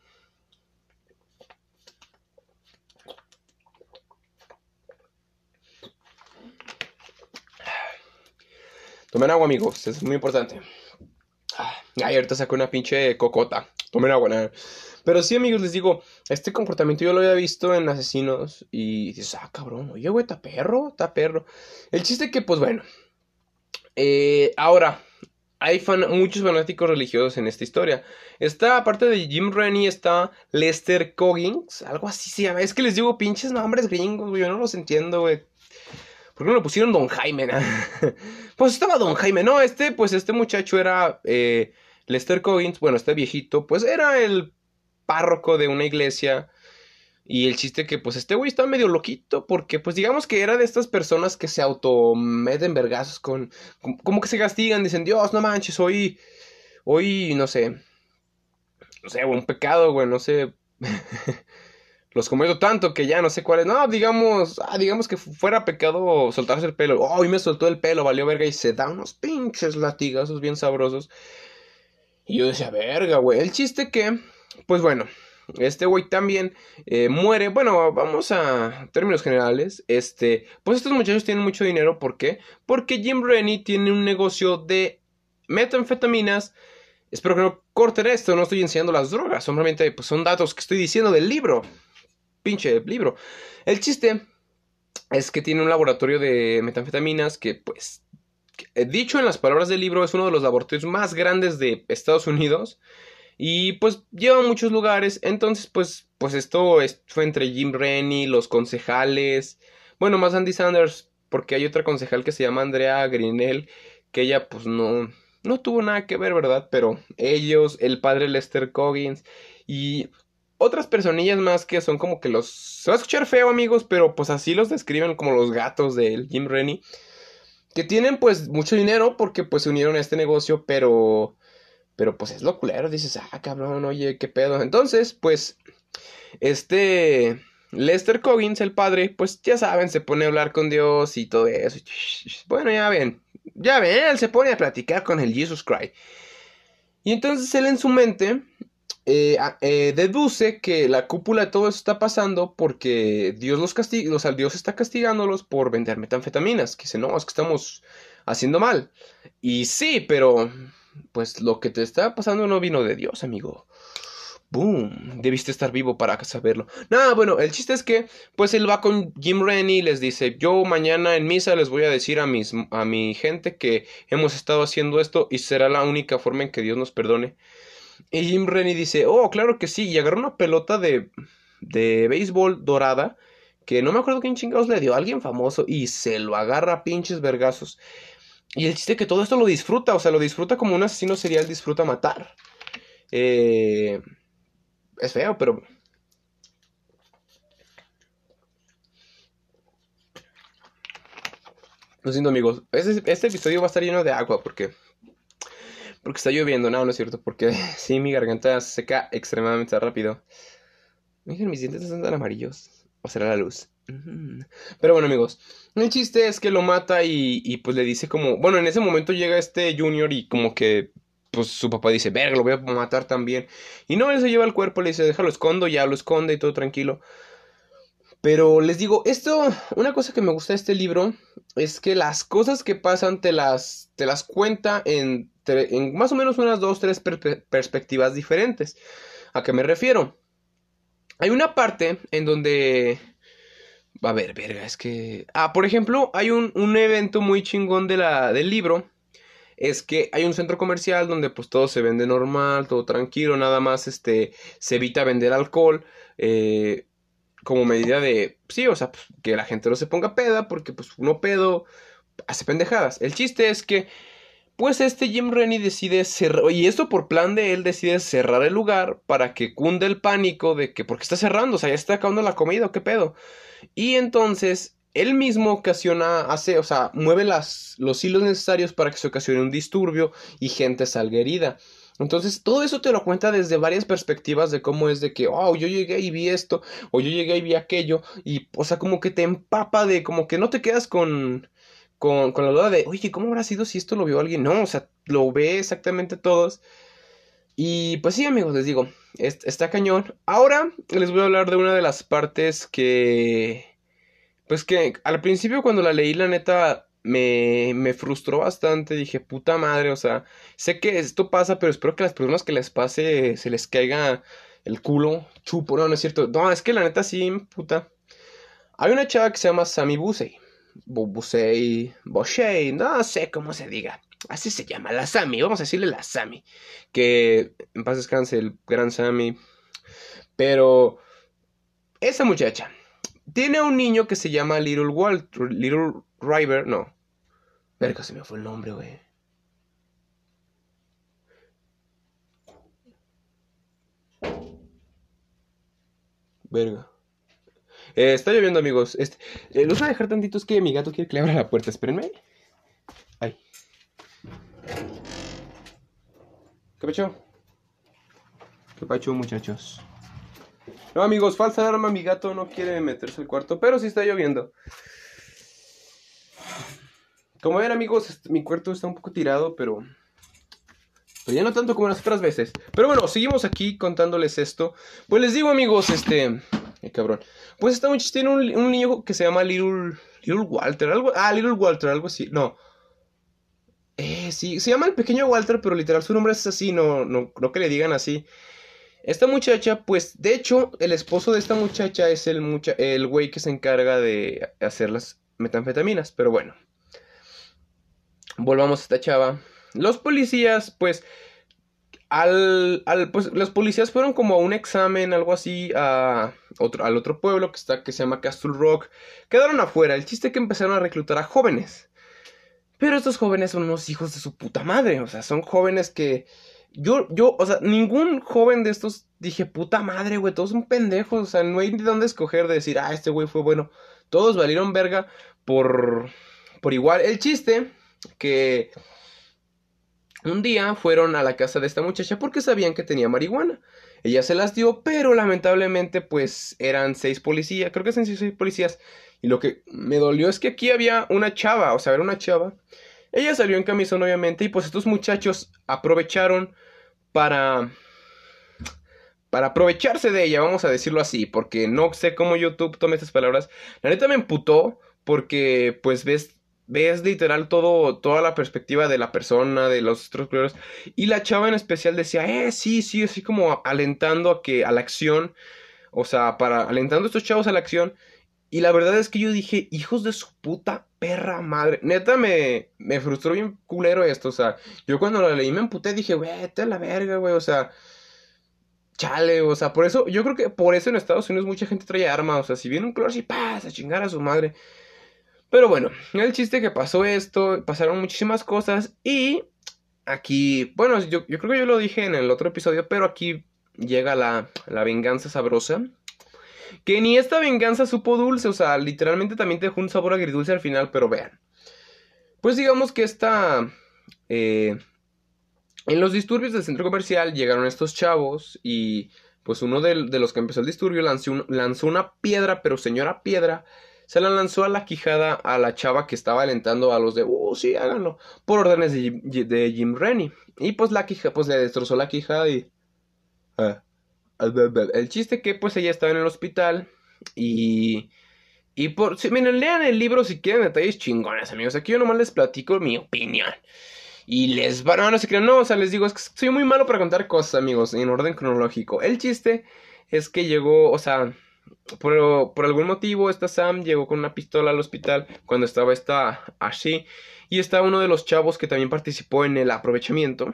Tomen agua, amigos. Es muy importante. Ay, ahorita saco una pinche cocota. Tomen agua, nada. Pero sí, amigos, les digo, este comportamiento yo lo había visto en Asesinos y dices, ah, cabrón, oye, güey, está perro, está perro. El chiste que, pues bueno, eh, ahora, hay fan muchos fanáticos religiosos en esta historia. Está, aparte de Jim Rennie, está Lester Coggins, algo así se llama. Es que les digo pinches nombres gringos, güey, yo no los entiendo, güey. ¿Por qué no le pusieron Don Jaime? ¿No? Pues estaba Don Jaime, no, este, pues este muchacho era eh, Lester Coggins, bueno, este viejito, pues era el párroco de una iglesia. Y el chiste que, pues, este güey está medio loquito, porque, pues, digamos que era de estas personas que se autometen vergazos con, con... Como que se castigan, dicen, Dios, no manches, hoy, hoy, no sé, no sé, un pecado, güey, no sé, los cometo tanto que ya no sé cuál es. No, digamos, ah, digamos que fuera pecado soltarse el pelo. Oh, hoy me soltó el pelo, valió verga, y se da unos pinches latigazos bien sabrosos. Y yo decía, verga, güey, el chiste que, pues, bueno... Este güey también eh, muere. Bueno, vamos a términos generales. Este, pues estos muchachos tienen mucho dinero. ¿Por qué? Porque Jim Rennie tiene un negocio de metanfetaminas. Espero que no corten esto. No estoy enseñando las drogas. Simplemente pues, son datos que estoy diciendo del libro. Pinche libro. El chiste es que tiene un laboratorio de metanfetaminas que, pues, dicho en las palabras del libro, es uno de los laboratorios más grandes de Estados Unidos. Y pues lleva a muchos lugares. Entonces pues, pues esto es, fue entre Jim Rennie, los concejales. Bueno, más Andy Sanders. Porque hay otra concejal que se llama Andrea Grinell. Que ella pues no, no tuvo nada que ver, ¿verdad? Pero ellos, el padre Lester Coggins. Y otras personillas más que son como que los... Se va a escuchar feo, amigos. Pero pues así los describen como los gatos de Jim Rennie. Que tienen pues mucho dinero porque pues se unieron a este negocio. Pero... Pero pues es lo culero, dices, ah, cabrón, oye, qué pedo. Entonces, pues, este, Lester Coggins, el padre, pues ya saben, se pone a hablar con Dios y todo eso. Bueno, ya ven, ya ven, él se pone a platicar con el Jesus Christ. Y entonces él en su mente eh, eh, deduce que la cúpula de todo eso está pasando porque Dios los castiga, o sea, Dios está castigándolos por vender metanfetaminas. Que dice, no, es que estamos haciendo mal. Y sí, pero pues lo que te está pasando no vino de Dios, amigo. Boom, debiste estar vivo para saberlo. Nada, bueno, el chiste es que pues él va con Jim Rennie y les dice, yo mañana en misa les voy a decir a, mis, a mi gente que hemos estado haciendo esto y será la única forma en que Dios nos perdone. Y Jim Rennie dice, oh, claro que sí, y agarró una pelota de, de béisbol dorada, que no me acuerdo quién chingados le dio, a alguien famoso, y se lo agarra a pinches vergazos. Y el chiste es que todo esto lo disfruta, o sea, lo disfruta como un asesino serial disfruta matar. Eh... Es feo, pero... Lo siento, amigos. Este, este episodio va a estar lleno de agua porque... Porque está lloviendo. No, no es cierto. Porque sí, mi garganta se seca extremadamente rápido. Miren, mis dientes están tan amarillos. O será la luz. Pero bueno, amigos. El chiste es que lo mata y, y pues le dice como... Bueno, en ese momento llega este Junior y como que... Pues su papá dice, verga, lo voy a matar también. Y no, él se lleva el cuerpo, le dice, déjalo escondo, ya lo esconde y todo tranquilo. Pero les digo, esto, una cosa que me gusta de este libro es que las cosas que pasan te las, te las cuenta en, en más o menos unas dos, tres per perspectivas diferentes. ¿A qué me refiero? Hay una parte en donde... A ver, verga, es que... Ah, por ejemplo, hay un, un evento muy chingón de la, del libro. Es que hay un centro comercial donde pues todo se vende normal, todo tranquilo, nada más este, se evita vender alcohol, eh, como medida de, sí, o sea, pues, que la gente no se ponga peda, porque pues uno pedo hace pendejadas. El chiste es que, pues este Jim Rennie decide cerrar, y esto por plan de él decide cerrar el lugar para que cunde el pánico de que, porque está cerrando, o sea, ya está acabando la comida, ¿qué pedo? Y entonces... Él mismo ocasiona, hace, o sea, mueve las, los hilos necesarios para que se ocasione un disturbio y gente salga herida. Entonces, todo eso te lo cuenta desde varias perspectivas de cómo es de que, oh, yo llegué y vi esto, o yo llegué y vi aquello, y, o sea, como que te empapa de, como que no te quedas con, con, con la duda de, oye, ¿cómo habrá sido si esto lo vio alguien? No, o sea, lo ve exactamente todos. Y pues sí, amigos, les digo, está cañón. Ahora les voy a hablar de una de las partes que... Pues que al principio cuando la leí, la neta, me, me frustró bastante. Dije, puta madre, o sea, sé que esto pasa, pero espero que a las personas que les pase se les caiga el culo, chupo, no, no es cierto. No, es que la neta sí, puta. Hay una chava que se llama Sammy Busey. Busey, Boshey, no sé cómo se diga. Así se llama, la Sammy, vamos a decirle la Sammy. Que en paz descanse el gran Sammy. Pero esa muchacha tiene un niño que se llama Little Walter, Little River, no. Verga, se me fue el nombre, güey. Verga. Eh, está lloviendo, amigos. Este, eh, los voy a dejar tantito, es que mi gato quiere que le abra la puerta. Espérenme. Ay. ¿Qué pacho? ¿Qué pacho, muchachos? No, amigos, falsa alarma. Mi gato no quiere meterse al cuarto, pero sí está lloviendo. Como ven, amigos, mi cuarto está un poco tirado, pero... Pero ya no tanto como las otras veces. Pero bueno, seguimos aquí contándoles esto. Pues les digo, amigos, este... Eh, cabrón. Pues esta muchacha tiene un, un niño que se llama Little... Little Walter, algo... Ah, Little Walter, algo así. No. Eh, sí, se llama el pequeño Walter, pero literal su nombre es así, no, no, no que le digan así. Esta muchacha, pues, de hecho, el esposo de esta muchacha es el mucha el güey que se encarga de hacer las metanfetaminas. Pero bueno, volvamos a esta chava. Los policías, pues, al, al, pues, los policías fueron como a un examen, algo así, a otro, al otro pueblo que está, que se llama Castle Rock. Quedaron afuera. El chiste es que empezaron a reclutar a jóvenes. Pero estos jóvenes son unos hijos de su puta madre. O sea, son jóvenes que... Yo, yo, o sea, ningún joven de estos dije, puta madre, güey, todos son pendejos. O sea, no hay de dónde escoger de decir, ah, este güey fue bueno. Todos valieron verga por, por igual. El chiste que un día fueron a la casa de esta muchacha porque sabían que tenía marihuana. ella se las dio, pero lamentablemente pues eran seis policías, creo que eran seis policías. Y lo que me dolió es que aquí había una chava, o sea, era una chava. Ella salió en camisón obviamente y pues estos muchachos aprovecharon para... Para aprovecharse de ella, vamos a decirlo así, porque no sé cómo YouTube tome estas palabras. La neta me emputó porque pues ves ves literal todo, toda la perspectiva de la persona, de los otros colores. Y la chava en especial decía, eh, sí, sí, así como alentando a que, a la acción. O sea, para, alentando a estos chavos a la acción. Y la verdad es que yo dije, hijos de su puta perra madre. Neta me, me frustró bien culero esto. O sea, yo cuando lo leí me emputé, dije, vete a la verga, güey. O sea, chale, o sea, por eso, yo creo que por eso en Estados Unidos mucha gente trae armas. O sea, si viene un color así, pasa a chingar a su madre. Pero bueno, el chiste que pasó esto, pasaron muchísimas cosas y aquí, bueno, yo, yo creo que yo lo dije en el otro episodio, pero aquí llega la, la venganza sabrosa. Que ni esta venganza supo dulce, o sea, literalmente también te dejó un sabor agridulce al final, pero vean. Pues digamos que esta... Eh, en los disturbios del centro comercial llegaron estos chavos y pues uno de, de los que empezó el disturbio lanzó, un, lanzó una piedra, pero señora piedra, se la lanzó a la quijada a la chava que estaba alentando a los de, uh, sí, háganlo, por órdenes de, Jim- de Jim Rennie. Y pues la quija, pues le destrozó la quijada y... ah, el chiste que pues ella estaba en el hospital y... Y por... Si, miren, lean el libro si quieren detalles chingones, amigos. Aquí yo nomás les platico mi opinión. Y les van, no, no se crean, no, o sea, les digo, es que soy muy malo para contar cosas, amigos, en orden cronológico. El chiste es que llegó, o sea, por, por algún motivo esta Sam llegó con una pistola al hospital cuando estaba esta Ashley. Y estaba uno de los chavos que también participó en el aprovechamiento.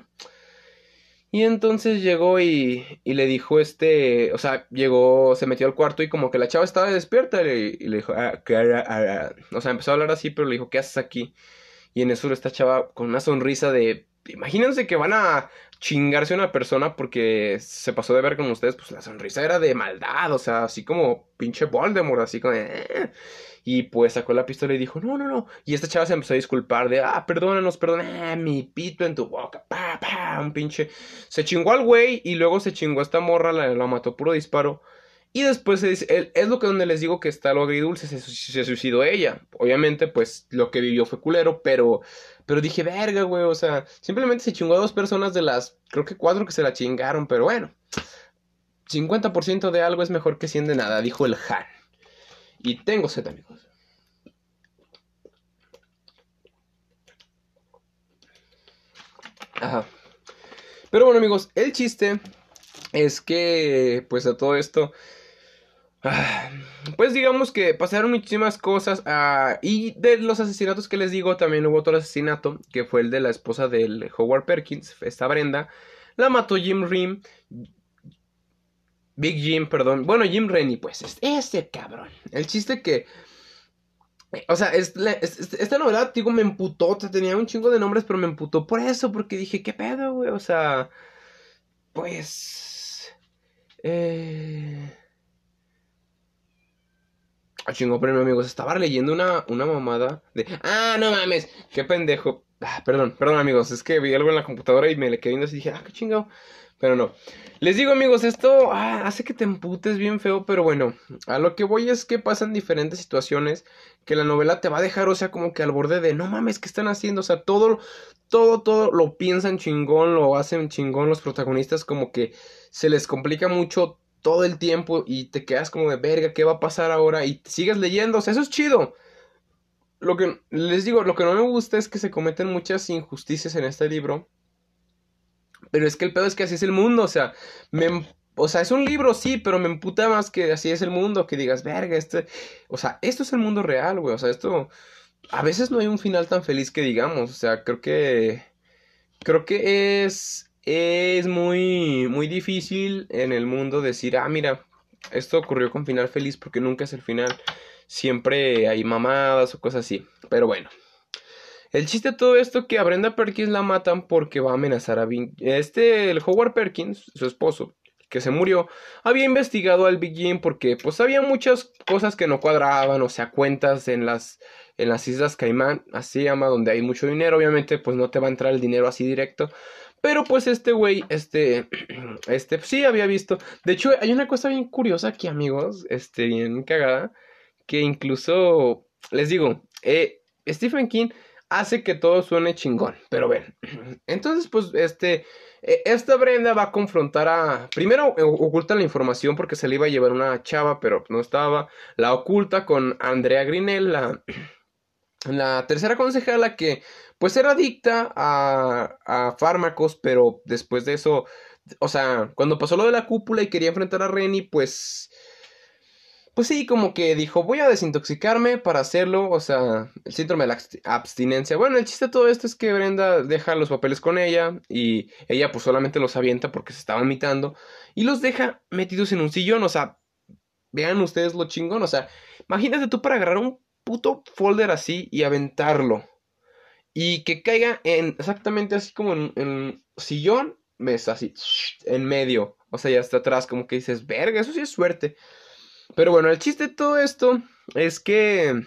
Y entonces llegó y, y le dijo este, o sea, llegó, se metió al cuarto y como que la chava estaba despierta y, y le dijo, ah, ¿qué hará- hará? O sea, empezó a hablar así, pero le dijo, ¿qué haces aquí? Y en eso esta chava con una sonrisa de... Imagínense que van a chingarse a una persona porque se pasó de ver con ustedes, pues la sonrisa era de maldad, o sea, así como pinche Voldemort, así como... "Eh". Y pues sacó la pistola y dijo, no, no, no. Y esta chava se empezó a disculpar de, ah, perdónanos, perdónanos, ah, mi pito en tu boca, pa, pa, un pinche... Se chingó al güey y luego se chingó a esta morra, la, la mató puro disparo. Y después se dice, el- es lo que donde les digo que está lo agridulce, se, su- se suicidó ella. Obviamente, pues lo que vivió fue culero, pero, pero dije, verga, güey, o sea, simplemente se chingó a dos personas de las, creo que cuatro que se la chingaron, pero bueno, cincuenta por ciento de algo es mejor que cien de nada, dijo el Han. Y tengo sed, amigos. Ajá. Pero bueno, amigos, el chiste es que, pues a todo esto... Ah, pues digamos que pasaron muchísimas cosas ah, y de los asesinatos que les digo también hubo otro asesinato que fue el de la esposa del Howard Perkins, esta Brenda, la mató Jim Rim, Big Jim, perdón, bueno Jim Rennie pues, este, este cabrón, el chiste que, o sea, es, la- es- es- esta novela, digo, me emputó, tenía un chingo de nombres pero me emputó por eso, porque dije, ¿qué pedo, güey? O sea, pues... Eh... Ah, chingo, pero amigos, estaba leyendo una, una mamada de... Ah, no mames, qué pendejo. Ah, perdón, perdón amigos, es que vi algo en la computadora y me le quedé viendo así y dije, ah, qué chingado. Pero no. Les digo amigos, esto ah, hace que te emputes bien feo, pero bueno, a lo que voy es que pasan diferentes situaciones que la novela te va a dejar, o sea, como que al borde de, no mames, ¿qué están haciendo? O sea, todo, todo, todo lo piensan chingón, lo hacen chingón los protagonistas, como que se les complica mucho todo el tiempo y te quedas como de verga, ¿qué va a pasar ahora? Y sigues leyendo, o sea, eso es chido. Lo que les digo, lo que no me gusta es que se cometen muchas injusticias en este libro, pero es que el pedo es que así es el mundo, o sea, me, em- o sea, es un libro, sí, pero me emputa más que así es el mundo, que digas, verga, este, o sea, esto es el mundo real, güey, o sea, esto, a veces no hay un final tan feliz que digamos, o sea, creo que Creo que es, es muy, muy difícil en el mundo decir, ah, mira, esto ocurrió con final feliz porque nunca es el final. Siempre hay mamadas o cosas así. Pero bueno, el chiste de todo esto que a Brenda Perkins la matan porque va a amenazar a Vin. Este, el Howard Perkins, su esposo, que se murió, había investigado al Big Jim porque pues había muchas cosas que no cuadraban, o sea, cuentas en las, en las Islas Caimán, así se llama, donde hay mucho dinero, obviamente pues no te va a entrar el dinero así directo, Pero pues este güey, este, este, sí había visto. De hecho, hay una cosa bien curiosa aquí, amigos, este, bien cagada, que incluso, les digo, eh, Stephen King hace que todo suene chingón, pero ven. Entonces, pues, este, eh, esta Brenda va a confrontar a... Primero, eh, oculta la información porque se le iba a llevar una chava, pero no estaba. La oculta con Andrea Grinell, la... La tercera concejala que pues era adicta a, a fármacos, pero después de eso, o sea, cuando pasó lo de la cúpula y quería enfrentar a Renny, pues, pues sí, como que dijo, voy a desintoxicarme para hacerlo, o sea, el síndrome de la abst- abstinencia. Bueno, el chiste de todo esto es que Brenda deja los papeles con ella y ella pues solamente los avienta porque se estaba vomitando y los deja metidos en un sillón, o sea, vean ustedes lo chingón, o sea, imagínate tú para agarrar un puto folder así y aventarlo. Y que caiga en exactamente así como en, en sillón, ves, así, en medio. O sea, ya está atrás, como que dices, verga, eso sí es suerte. Pero bueno, el chiste de todo esto es que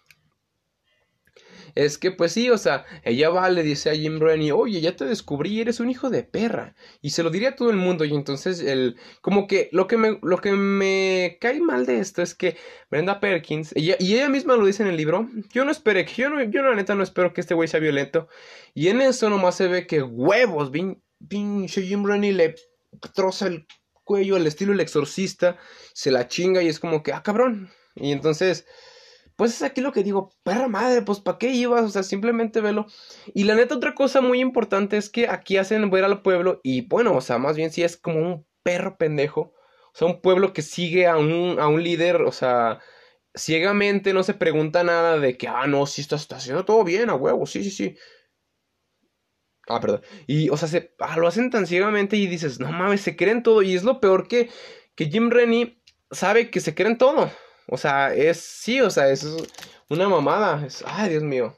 es que pues sí, o sea, ella va, le dice a Jim Rennie, oye, ya te descubrí, eres un hijo de perra. Y se lo diría a todo el mundo. Y entonces, el, como que lo que me, lo que me cae mal de esto es que Brenda Perkins, ella, y ella misma lo dice en el libro, yo no esperé, que yo no, yo la neta no espero que este güey sea violento. Y en eso nomás se ve que huevos, pin- pinche Jim Rennie le troza el cuello al estilo El Exorcista, se la chinga y es como que, ah, cabrón. Y entonces... Pues es aquí lo que digo, perra madre, pues ¿para qué ibas? O sea, simplemente velo. Y la neta, otra cosa muy importante es que aquí hacen ver al pueblo y bueno, o sea, más bien sí es como un perro pendejo. O sea, un pueblo que sigue a un, a un líder, o sea, ciegamente no se pregunta nada de que, ah, no, sí está, está haciendo todo bien, a huevo, sí, sí, sí. Ah, perdón. Y, o sea, se, ah, lo hacen tan ciegamente y dices, no mames, se creen todo. Y es lo peor que, que Jim Rennie sabe que se creen todo. O sea, es, sí, o sea, es una mamada. Es, ay, Dios mío.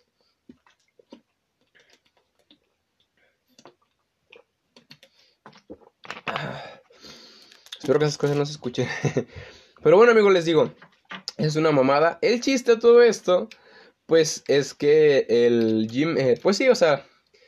Ah, espero que esas cosas no se escuchen. Pero bueno, amigos, les digo, es una mamada. El chiste de todo esto, pues, es que el Jim, eh, pues sí, o sea,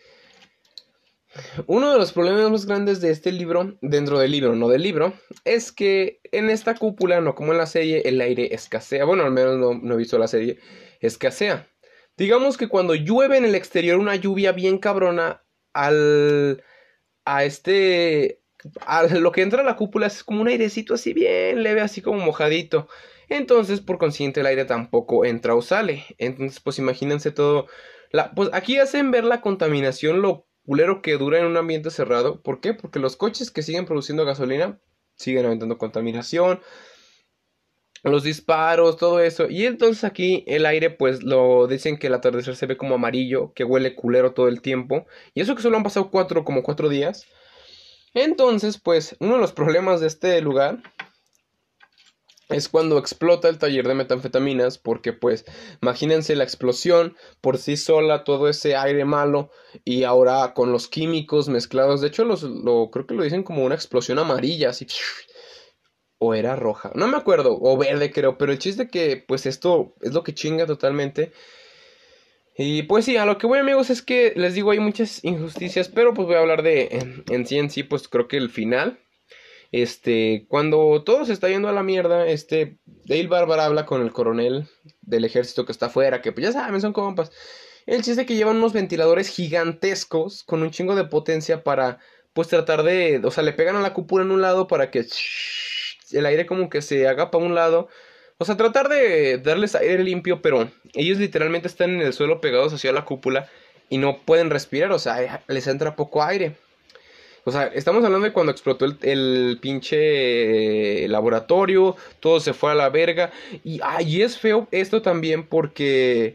uno de los problemas más grandes de este libro, dentro del libro, no del libro, es que en esta cúpula, no como en la serie, el aire escasea. Bueno, al menos no, no he visto la serie, escasea. Digamos que cuando llueve en el exterior una lluvia bien cabrona, al... a este... a lo que entra a la cúpula es como un airecito así bien leve, así como mojadito. Entonces, por consiguiente, el aire tampoco entra o sale. Entonces, pues imagínense todo. La, pues aquí hacen ver la contaminación, lo culero que dura en un ambiente cerrado. ¿Por qué? Porque los coches que siguen produciendo gasolina siguen aventando contaminación, los disparos, todo eso. Y entonces aquí el aire, pues lo dicen que el atardecer se ve como amarillo, que huele culero todo el tiempo. Y eso que solo han pasado cuatro, como cuatro días. Entonces, pues, uno de los problemas de este lugar es cuando explota el taller de metanfetaminas, porque pues imagínense la explosión por sí sola, todo ese aire malo y ahora con los químicos mezclados, de hecho los, lo, creo que lo dicen como una explosión amarilla, así, o era roja, no me acuerdo, o verde creo, pero el chiste que pues esto es lo que chinga totalmente. Y pues sí, a lo que voy amigos es que les digo hay muchas injusticias, pero pues voy a hablar de en, en sí en sí, pues creo que el final. Este, cuando todo se está yendo a la mierda, este, Dale Bárbara habla con el coronel del ejército que está afuera, que pues ya saben, son compas. El chiste es que llevan unos ventiladores gigantescos con un chingo de potencia para, pues tratar de, o sea, le pegan a la cúpula en un lado para que el aire como que se haga para un lado. O sea, tratar de darles aire limpio, pero ellos literalmente están en el suelo pegados hacia la cúpula y no pueden respirar, o sea, les entra poco aire. O sea, estamos hablando de cuando explotó el, el pinche laboratorio, todo se fue a la verga. Y, ah, y es feo esto también porque...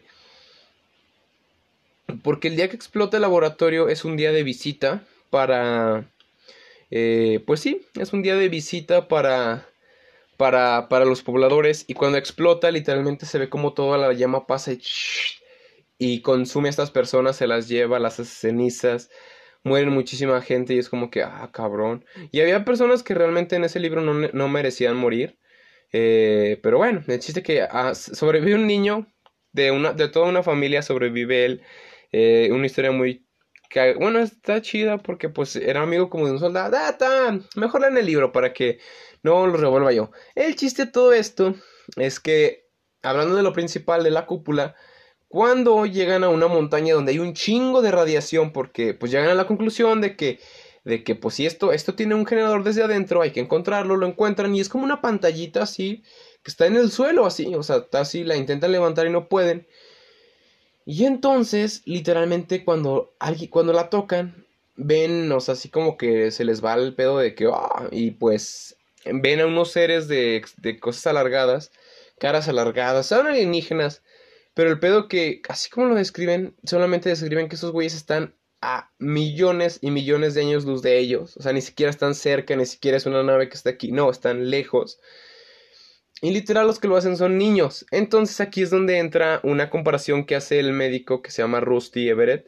Porque el día que explota el laboratorio es un día de visita para... eh, pues sí, es un día de visita para, para, para los pobladores. Y cuando explota, literalmente se ve como toda la llama pasa y, y consume a estas personas, se las lleva, las hace cenizas. Mueren muchísima gente y es como que, ah, cabrón. Y había personas que realmente en ese libro no, no merecían morir. Eh, pero bueno, el chiste que ah, sobrevive un niño, de, una, de toda una familia sobrevive él. Eh, una historia muy que, bueno, está chida porque pues era amigo como de un soldado. Ah, está, mejor lean el libro para que no lo revuelva yo. El chiste de todo esto es que, hablando de lo principal de la cúpula, cuando llegan a una montaña donde hay un chingo de radiación, porque pues llegan a la conclusión de que, de que pues si esto, esto tiene un generador desde adentro, hay que encontrarlo, lo encuentran y es como una pantallita así, que está en el suelo así, o sea, está así, la intentan levantar y no pueden. Y entonces, literalmente, cuando, alguien, cuando la tocan, ven, o sea, así como que se les va el pedo de que, ah, y pues ven a unos seres de, de cosas alargadas, caras alargadas, son alienígenas, pero el pedo que, así como lo describen, solamente describen que esos güeyes están a millones y millones de años luz de ellos, o sea, ni siquiera están cerca, ni siquiera es una nave que está aquí, no, están lejos. Y literal los que lo hacen son niños. Entonces aquí es donde entra una comparación que hace el médico que se llama Rusty Everett,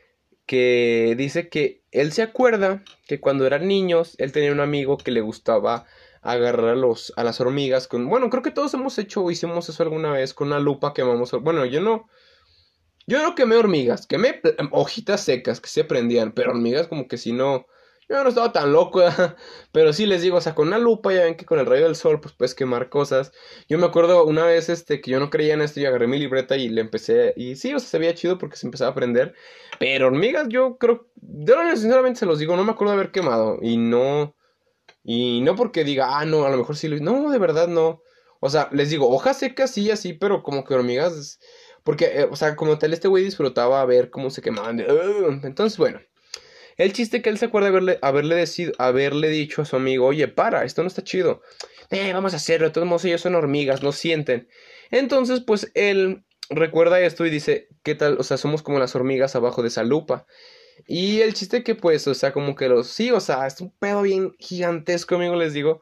que dice que él se acuerda que cuando eran niños, él tenía un amigo que le gustaba agarrar a, los, a las hormigas con... Bueno, creo que todos hemos hecho o hicimos eso alguna vez con una lupa quemamos... Bueno, yo no... Yo no quemé hormigas, quemé hojitas secas que se prendían, pero hormigas como que si no... Yo no estaba tan loco, ¿verdad? Pero sí les digo, o sea, con una lupa ya ven que con el rayo del sol pues puedes quemar cosas. Yo me acuerdo una vez este que yo no creía en esto y agarré mi libreta y le empecé... Y sí, o sea, se veía chido porque se empezaba a aprender. Pero hormigas yo creo... De verdad, sinceramente se los digo, no me acuerdo de haber quemado. Y no... Y no porque diga, ah, no, a lo mejor sí lo hice. No, de verdad no. O sea, les digo, hojas secas sí, así, pero como que hormigas... Porque, eh, o sea, como tal este güey disfrutaba ver cómo se quemaban. De... Entonces, bueno. El chiste que él se acuerda de haberle, haberle, decido, haberle dicho a su amigo, oye, para, esto no está chido. Eh, vamos a hacerlo, de todos modos ellos son hormigas, no sienten. Entonces, pues él recuerda esto y dice, ¿qué tal? O sea, somos como las hormigas abajo de esa lupa. Y el chiste que pues, o sea, como que los... Sí, o sea, es un pedo bien gigantesco, amigo, les digo.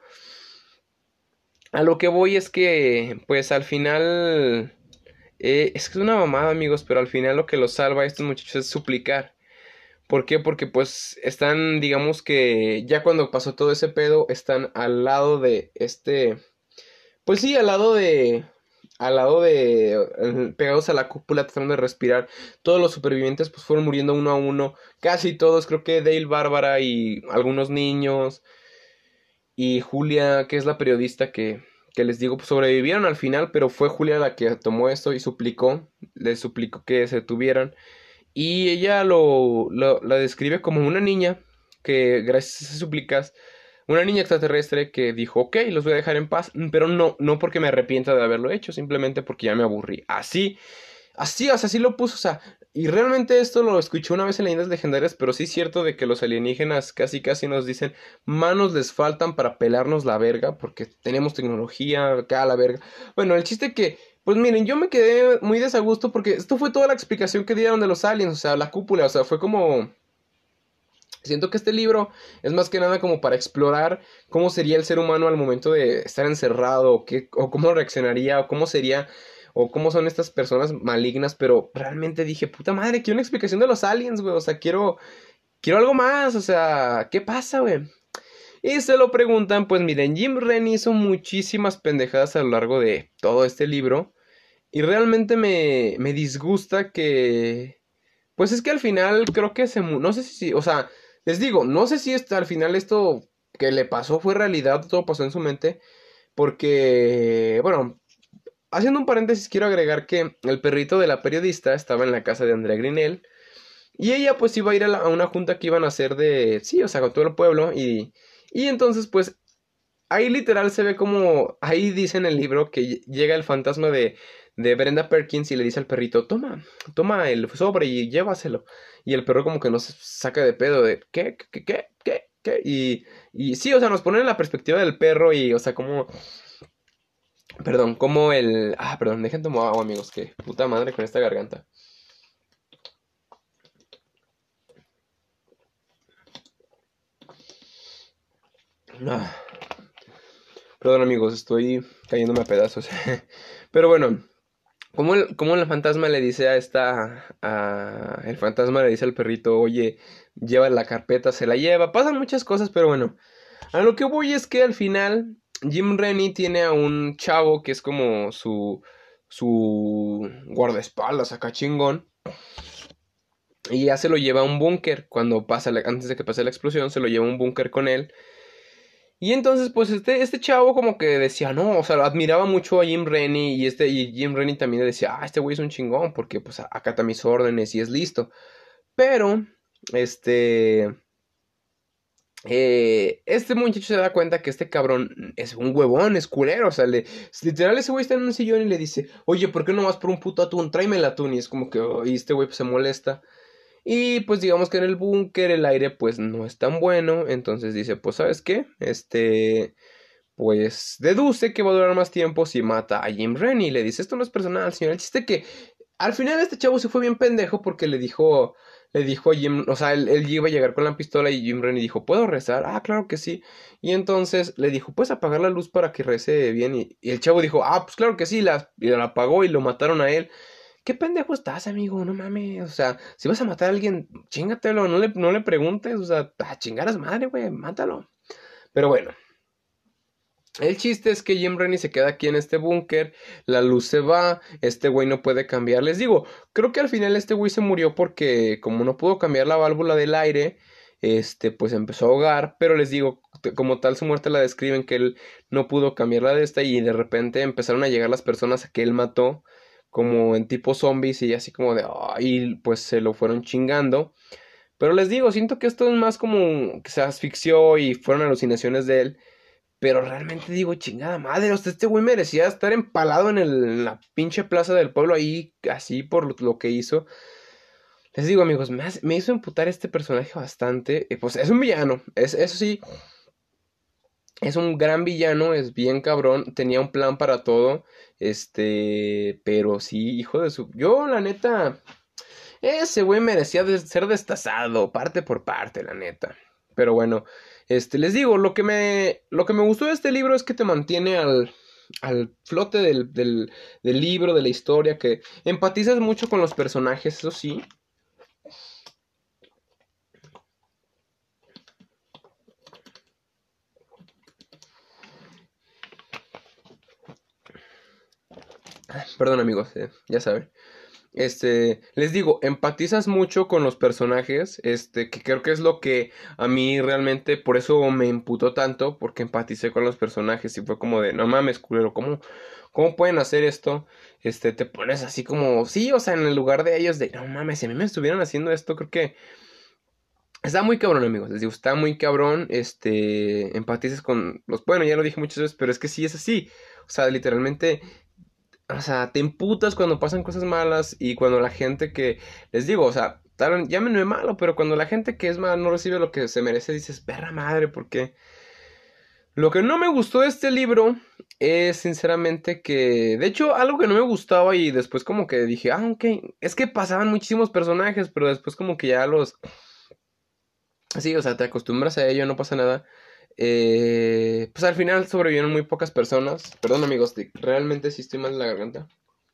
A lo que voy es que, pues al final... Eh, es que es una mamada, amigos, pero al final lo que los salva a estos muchachos es suplicar. ¿Por qué? Porque pues están, digamos que ya cuando pasó todo ese pedo, están al lado de este... Pues sí, al lado de... Al lado de... eh, Pegados a la cúpula tratando de respirar. Todos los supervivientes pues fueron muriendo uno a uno. Casi todos, creo que Dale, Bárbara y algunos niños. Y Julia, que es la periodista que, que les digo, pues sobrevivieron al final, pero fue Julia la que tomó esto y suplicó, les suplicó que se detuvieran. Y ella lo, lo la describe como una niña que, gracias a esas súplicas, una niña extraterrestre que dijo, ok, los voy a dejar en paz, pero no, no porque me arrepienta de haberlo hecho, simplemente porque ya me aburrí. Así, así, o sea, así lo puso, o sea, y realmente esto lo escuché una vez en Leyendas Legendarias, pero sí es cierto de que los alienígenas casi casi nos dicen, manos les faltan para pelarnos la verga, porque tenemos tecnología, acá la verga. Bueno, el chiste que... Pues miren, yo me quedé muy desagusto porque esto fue toda la explicación que dieron de los aliens, o sea, la cúpula, o sea, fue como... Siento que este libro es más que nada como para explorar cómo sería el ser humano al momento de estar encerrado, o, qué, o cómo reaccionaría, o cómo sería, o cómo son estas personas malignas, pero realmente dije, puta madre, quiero una explicación de los aliens, güey, o sea, quiero, quiero algo más, o sea, ¿qué pasa, güey? Y se lo preguntan, pues miren, Jim Rennie hizo muchísimas pendejadas a lo largo de todo este libro. Y realmente me, me disgusta que... Pues es que al final creo que se... mu- No sé si... O sea, les digo, no sé si esto, al final esto que le pasó fue realidad, todo pasó en su mente. Porque, bueno, haciendo un paréntesis, quiero agregar que el perrito de la periodista estaba en la casa de Andrea Grinel. Y ella pues iba a ir a, la- a una junta que iban a hacer de... Sí, o sea, con todo el pueblo. Y, y entonces pues ahí literal se ve como... Ahí dice en el libro que ll- llega el fantasma de, de Brenda Perkins y le dice al perrito, toma, toma el sobre y llévaselo. Y el perro como que no se saca de pedo de, ¿qué? ¿Qué? ¿Qué? ¿Qué? ¿Qué? Y, y sí, o sea, nos ponen en la perspectiva del perro y, o sea, como... Perdón, como el... Ah, perdón, dejen tomar agua, amigos, que puta madre con esta garganta. Ah, perdón, amigos, estoy cayéndome a pedazos. Pero bueno, como el, como el fantasma le dice a esta, a, el fantasma le dice al perrito, oye, lleva la carpeta, se la lleva, pasan muchas cosas, pero bueno, a lo que voy es que al final Jim Rennie tiene a un chavo que es como su, su guardaespaldas acá chingón, Y ya se lo lleva a un búnker. Cuando pasa, la, antes de que pase la explosión, se lo lleva a un búnker con él. Y entonces, pues, este, este chavo como que decía, no, o sea, admiraba mucho a Jim Rennie. Y, este, y Jim Rennie también le decía, ah, este güey es un chingón, porque, pues, acata mis órdenes y es listo. Pero, este... Eh, este muchacho se da cuenta que este cabrón es un huevón, es culero, o sea, le, literal ese güey está en un sillón y le dice, oye, ¿por qué no vas por un puto atún? Tráeme el atún, y es como que, oh, y este güey pues, se molesta, y pues digamos que en el búnker el aire pues no es tan bueno, entonces dice, pues ¿sabes qué? Este, pues deduce que va a durar más tiempo si mata a Jim Rennie, y le dice, esto no es personal, señor, el chiste que al final este chavo se fue bien pendejo porque le dijo, le dijo a Jim, o sea, él, él iba a llegar con la pistola y Jim Rennie dijo, ¿puedo rezar? Ah, claro que sí. Y entonces le dijo, ¿puedes apagar la luz para que rece bien? Y, y el chavo dijo, ah, pues claro que sí, la, y la apagó y lo mataron a él. ¿Qué pendejo estás, amigo? No mames, o sea, si vas a matar a alguien, chingatelo, no le, no le preguntes, o sea, a chingar a su madre, güey, mátalo. Pero bueno. El chiste es que Jim Rennie se queda aquí en este búnker, la luz se va, este güey no puede cambiar. Les digo, creo que al final este güey se murió porque como no pudo cambiar la válvula del aire, este pues empezó a ahogar, pero les digo, como tal su muerte la describen que él no pudo cambiar la de esta y de repente empezaron a llegar las personas a que él mató, como en tipo zombies y así como de, ay, pues se lo fueron chingando. Pero les digo, siento que esto es más como que se asfixió y fueron alucinaciones de él. Pero realmente digo, chingada madre, o sea, este güey merecía estar empalado en, el, en la pinche plaza del pueblo ahí, así por lo, lo que hizo. Les digo, amigos, me, hace, me hizo emputar este personaje bastante. Eh, pues es un villano, es, eso sí, es un gran villano, es bien cabrón, tenía un plan para todo. Este, pero sí, hijo de su... Yo, la neta, ese güey merecía de ser destazado, parte por parte, la neta. Pero bueno, este, les digo, lo que me, lo que me gustó de este libro es que te mantiene al, al flote del, del, del libro, de la historia, que empatizas mucho con los personajes, eso sí. Perdón, amigos, eh, ya saben. Este, les digo, empatizas mucho con los personajes, este, que creo que es lo que a mí realmente, por eso me imputó tanto, porque empaticé con los personajes y fue como de, no mames, culero, ¿cómo, cómo pueden hacer esto? Este, te pones así como, sí, o sea, en el lugar de ellos, de, no mames, si a mí me estuvieran haciendo esto, creo que está muy cabrón, amigos, les digo, está muy cabrón, este, empatizas con los, bueno, ya lo dije muchas veces, pero es que sí es así, o sea, literalmente o sea, te emputas cuando pasan cosas malas y cuando la gente que, les digo, o sea, tal, llámenme malo, pero cuando la gente que es mala no recibe lo que se merece, dices, perra madre, ¿por qué? Lo que no me gustó de este libro es sinceramente que, de hecho, algo que no me gustaba y después como que dije, ah, ok, es que pasaban muchísimos personajes, pero después como que ya los, sí, o sea, te acostumbras a ello, no pasa nada. Eh, pues al final sobrevivieron muy pocas personas. Perdón, amigos, realmente sí estoy mal en la garganta.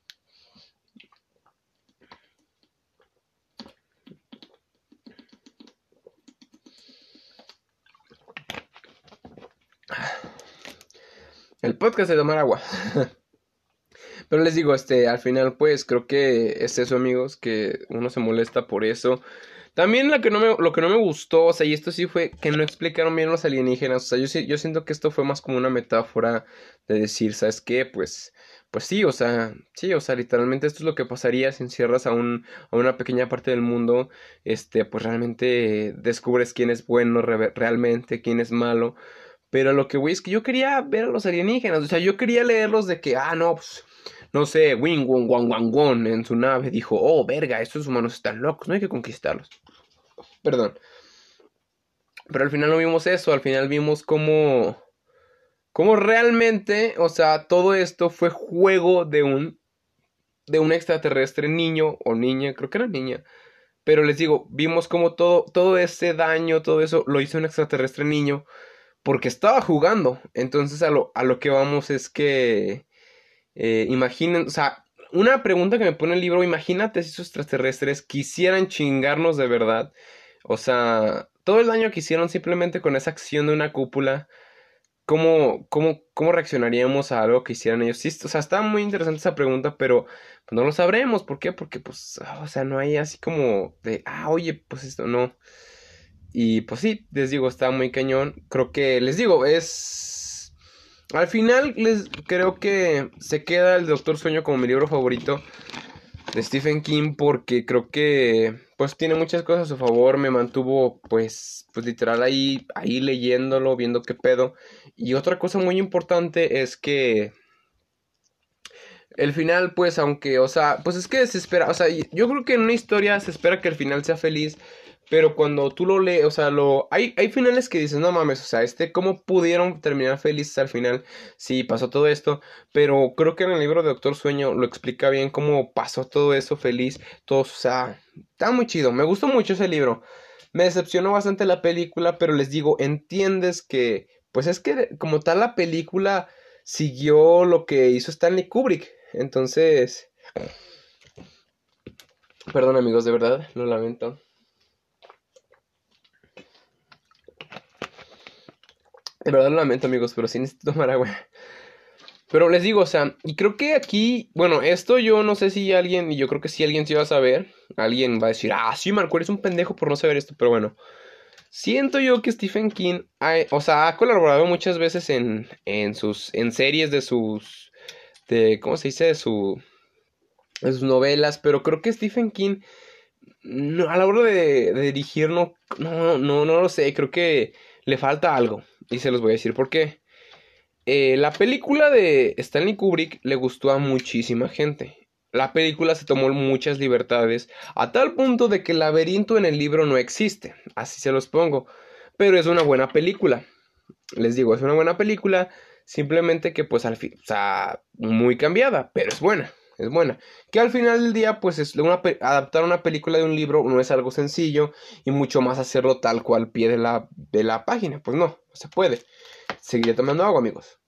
El podcast de tomar agua. Pero les digo, este, al final, pues, creo que es eso, amigos, que uno se molesta por eso. También lo que no me, lo que no me gustó, o sea, y esto sí fue que no explicaron bien los alienígenas. O sea, yo, sí- yo siento que esto fue más como una metáfora de decir, ¿sabes qué? Pues, pues sí, o sea, sí, o sea, literalmente esto es lo que pasaría si encierras a un, a una pequeña parte del mundo, este, pues realmente descubres quién es bueno re- realmente, quién es malo. Pero lo que, güey, es que yo quería ver a los alienígenas, o sea, yo quería leerlos de que, ah, no, pues, no sé, Wing Wong Wang Wang Wong en su nave dijo, oh, verga, estos humanos están locos, no hay que conquistarlos. Perdón. Pero al final no vimos eso, al final vimos cómo, cómo realmente, o sea, todo esto fue juego de un, de un extraterrestre niño o niña, creo que era niña. Pero les digo, vimos cómo todo, todo ese daño, todo eso lo hizo un extraterrestre niño porque estaba jugando. Entonces a lo, a lo que vamos es que eh, imaginen, o sea, una pregunta que me pone el libro, imagínate si esos extraterrestres quisieran chingarnos de verdad. O sea, todo el daño que hicieron simplemente con esa acción de una cúpula. ¿cómo, cómo, cómo reaccionaríamos a algo que hicieran ellos? Sí, o sea, está muy interesante esa pregunta, pero pues, no lo sabremos. ¿Por qué? Porque, pues, ah, o sea, no hay así como de, ah, oye, pues esto no. Y pues sí, les digo, está muy cañón. Creo que, les digo, es... Al final, les creo que se queda el Doctor Sueño como mi libro favorito de Stephen King porque creo que pues tiene muchas cosas a su favor, me mantuvo pues pues literal ahí ahí leyéndolo, viendo qué pedo. Y otra cosa muy importante es que el final pues aunque, o sea, pues es que se espera, o sea, yo creo que en una historia se espera que el final sea feliz, pero cuando tú lo lees, o sea, lo hay hay finales que dices, "No mames, o sea, este cómo pudieron terminar felices al final si pasó todo esto", pero creo que en el libro de Doctor Sueño lo explica bien cómo pasó todo eso feliz, todos, o sea, está muy chido, me gustó mucho ese libro. Me decepcionó bastante la película, pero les digo, entiendes que pues es que como tal la película siguió lo que hizo Stanley Kubrick. Entonces, perdón amigos, de verdad, lo lamento. De verdad lo lamento amigos, pero sí necesito tomar agua. Pero les digo, o sea, y creo que aquí, bueno, esto yo no sé si alguien, y yo creo que si alguien sí va a saber, alguien va a decir, ah, sí, Marco, eres un pendejo por no saber esto, pero bueno, siento yo que Stephen King, ha, o sea, ha colaborado muchas veces en, en sus, en series de sus, de, ¿cómo se dice? De su, de sus novelas, pero creo que Stephen King, no, a la hora de, de dirigir, no, no, no, no lo sé, creo que le falta algo, y se los voy a decir por qué. Eh, la película de Stanley Kubrick le gustó a muchísima gente. La película se tomó muchas libertades, a tal punto de que el laberinto en el libro no existe, así se los pongo, pero es una buena película. Les digo, es una buena película, simplemente que pues al fin, o sea, muy cambiada, pero es buena, es buena. Que al final del día, pues es una adaptar una película de un libro no es algo sencillo y mucho más hacerlo tal cual pie de la, de la página, pues no, no se puede. Seguiré tomando agua, amigos.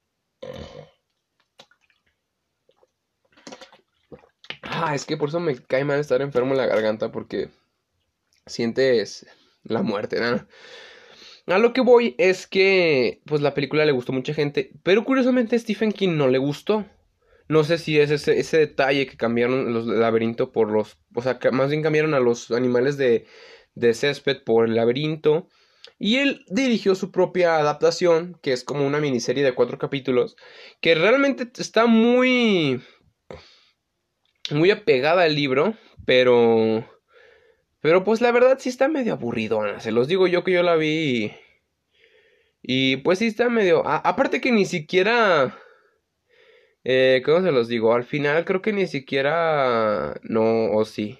Ah, es que por eso me cae mal estar enfermo en la garganta porque sientes la muerte, ¿no? A lo que voy es que, pues la película le gustó a mucha gente, pero curiosamente a Stephen King no le gustó. No sé si es ese, ese detalle que cambiaron los del laberinto por los, o sea, que más bien cambiaron a los animales de, de césped por el laberinto. Y él dirigió su propia adaptación, que es como una miniserie de cuatro capítulos, que realmente está muy, muy apegada al libro, pero, pero pues la verdad sí está medio aburridona. Se los digo yo que yo la vi y, y pues sí está medio, a- aparte que ni siquiera, eh, ¿cómo se los digo? Al final creo que ni siquiera, no, o sí.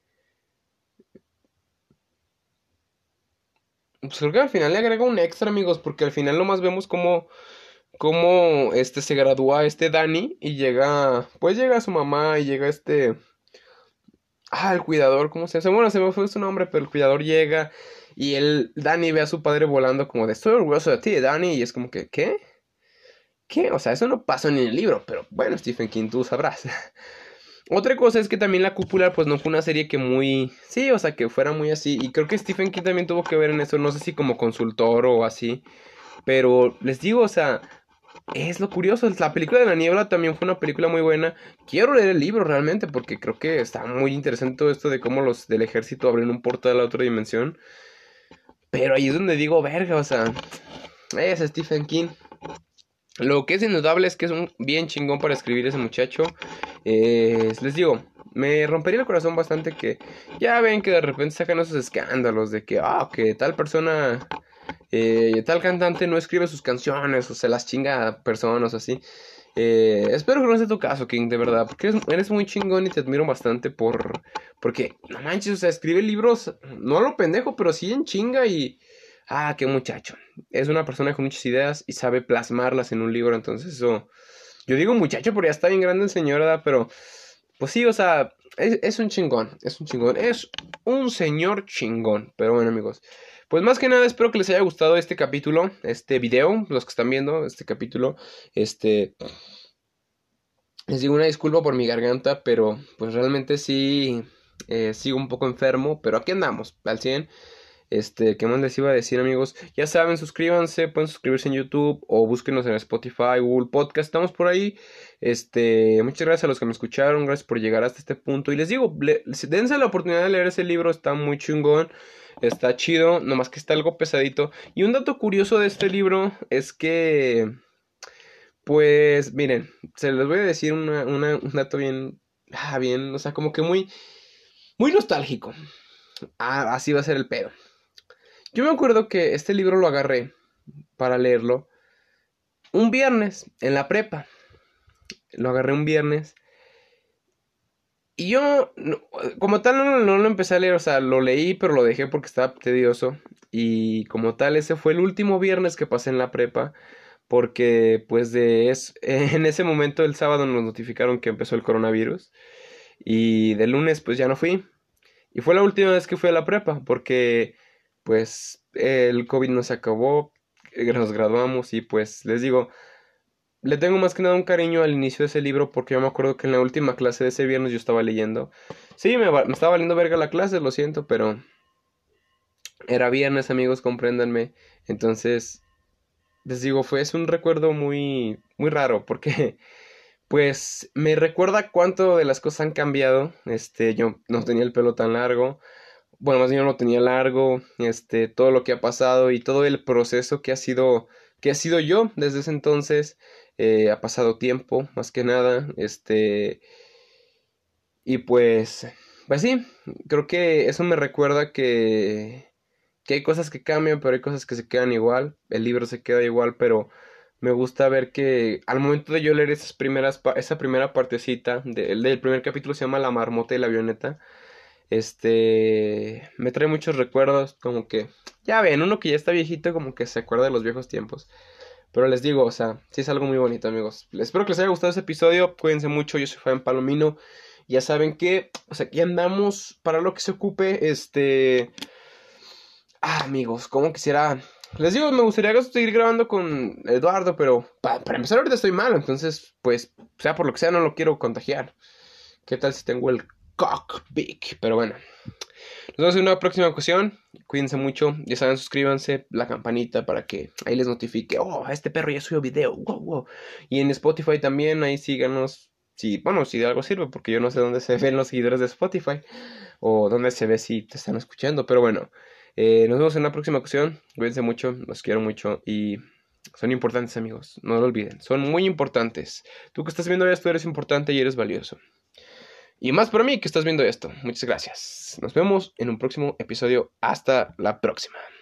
Pues creo que al final le agrega un extra, amigos, porque al final nomás vemos cómo, cómo este se gradúa este Danny y llega, pues llega su mamá y llega este, ah, el cuidador, ¿cómo se llama? Bueno, se me fue su nombre, pero el cuidador llega y el Danny ve a su padre volando como de, estoy orgulloso de ti, Danny, y es como que, ¿qué? ¿Qué? O sea, eso no pasó ni en el libro, pero bueno, Stephen King, tú sabrás. Otra cosa es que también La Cúpula, pues no fue una serie que muy, sí, o sea, que fuera muy así, y creo que Stephen King también tuvo que ver en eso, no sé si como consultor o así, pero les digo, o sea, es lo curioso, la película de La Niebla también fue una película muy buena. Quiero leer el libro realmente porque creo que está muy interesante todo esto de cómo los del ejército abren un portal a otra dimensión. Pero ahí es donde digo, verga, o sea, es Stephen King. Lo que es indudable es que es un bien chingón para escribir ese muchacho. Eh, les digo, me rompería el corazón bastante que ya ven que de repente sacan esos escándalos de que, ah, que tal persona, eh, tal cantante no escribe sus canciones o se las chinga a personas así. Eh, espero que no sea tu caso, King, de verdad, porque eres, eres muy chingón y te admiro bastante por... Porque, no manches, o sea, escribe libros, no a lo pendejo, pero sí en chinga y... Ah, qué muchacho. Es una persona con muchas ideas y sabe plasmarlas en un libro, entonces eso... Yo digo muchacho porque ya está bien grande el señor, ¿verdad? Pero, pues sí, o sea, es, es un chingón, es un chingón, es un señor chingón. Pero bueno, amigos, pues más que nada espero que les haya gustado este capítulo, este video, los que están viendo este capítulo, este... Les digo una disculpa por mi garganta, pero pues realmente sí, eh, sigo un poco enfermo, pero aquí andamos, al cien. Este, ¿qué más les iba a decir, amigos? Ya saben, suscríbanse, pueden suscribirse en YouTube o búsquenos en Spotify, Google Podcast, estamos por ahí. Este, muchas gracias a los que me escucharon, gracias por llegar hasta este punto. Y les digo, le, dense la oportunidad de leer ese libro, está muy chingón, está chido, nomás que está algo pesadito. Y un dato curioso de este libro es que, pues, miren, se les voy a decir una, una, un dato bien, ah, bien, o sea, como que muy, muy nostálgico. Ah, así va a ser el pedo. Yo me acuerdo que este libro lo agarré para leerlo un viernes en la prepa. Lo agarré un viernes. Y yo, no, como tal, no, no lo empecé a leer. O sea, lo leí, pero lo dejé porque estaba tedioso. Y como tal, ese fue el último viernes que pasé en la prepa. Porque, pues, de es, en ese momento, el sábado, nos notificaron que empezó el coronavirus. Y de lunes, pues, ya no fui. Y fue la última vez que fui a la prepa. Porque, pues, el COVID no se acabó. Nos graduamos y, pues, les digo, le tengo más que nada un cariño al inicio de ese libro porque yo me acuerdo que en la última clase de ese viernes yo estaba leyendo. Sí, me, va- me estaba valiendo verga la clase, lo siento, pero era viernes, amigos, compréndanme. Entonces, les digo, fue es un recuerdo muy muy raro porque pues me recuerda cuánto de las cosas han cambiado. Este, yo no tenía el pelo tan largo. Bueno, más bien yo no tenía largo, este, todo lo que ha pasado y todo el proceso que ha sido, que ha sido yo desde ese entonces. Eh, ha pasado tiempo, más que nada, este, y pues, pues sí, creo que eso me recuerda que, que hay cosas que cambian, pero hay cosas que se quedan igual, el libro se queda igual, pero me gusta ver que al momento de yo leer esas primeras, pa- esa primera partecita, de- el del primer capítulo se llama La marmota y la avioneta. Este, me trae muchos recuerdos, como que, ya ven, uno que ya está viejito, como que se acuerda de los viejos tiempos. Pero les digo, o sea, sí es algo muy bonito, amigos. Espero que les haya gustado este episodio, cuídense mucho, yo soy Fabián Palomino. Ya saben que, o sea, aquí andamos para lo que se ocupe, este... Ah, amigos, como quisiera... Les digo, me gustaría seguir grabando con Eduardo, pero pa- para empezar ahorita estoy malo, entonces, pues, sea por lo que sea, no lo quiero contagiar. ¿Qué tal si tengo el cock big? Pero bueno. Nos vemos en una próxima ocasión. Cuídense mucho. Ya saben, suscríbanse, la campanita para que ahí les notifique. Oh, este perro ya subió video. Wow, wow. Y en Spotify también, ahí síganos. Si, bueno, si de algo sirve, porque yo no sé dónde se ven los seguidores de Spotify. O dónde se ve si te están escuchando. Pero bueno, eh, nos vemos en una próxima ocasión. Cuídense mucho, los quiero mucho. Y son importantes, amigos. No lo olviden. Son muy importantes. Tú que estás viendo esto eres importante y eres valioso. Y más para mí que estás viendo esto. Muchas gracias. Nos vemos en un próximo episodio. Hasta la próxima.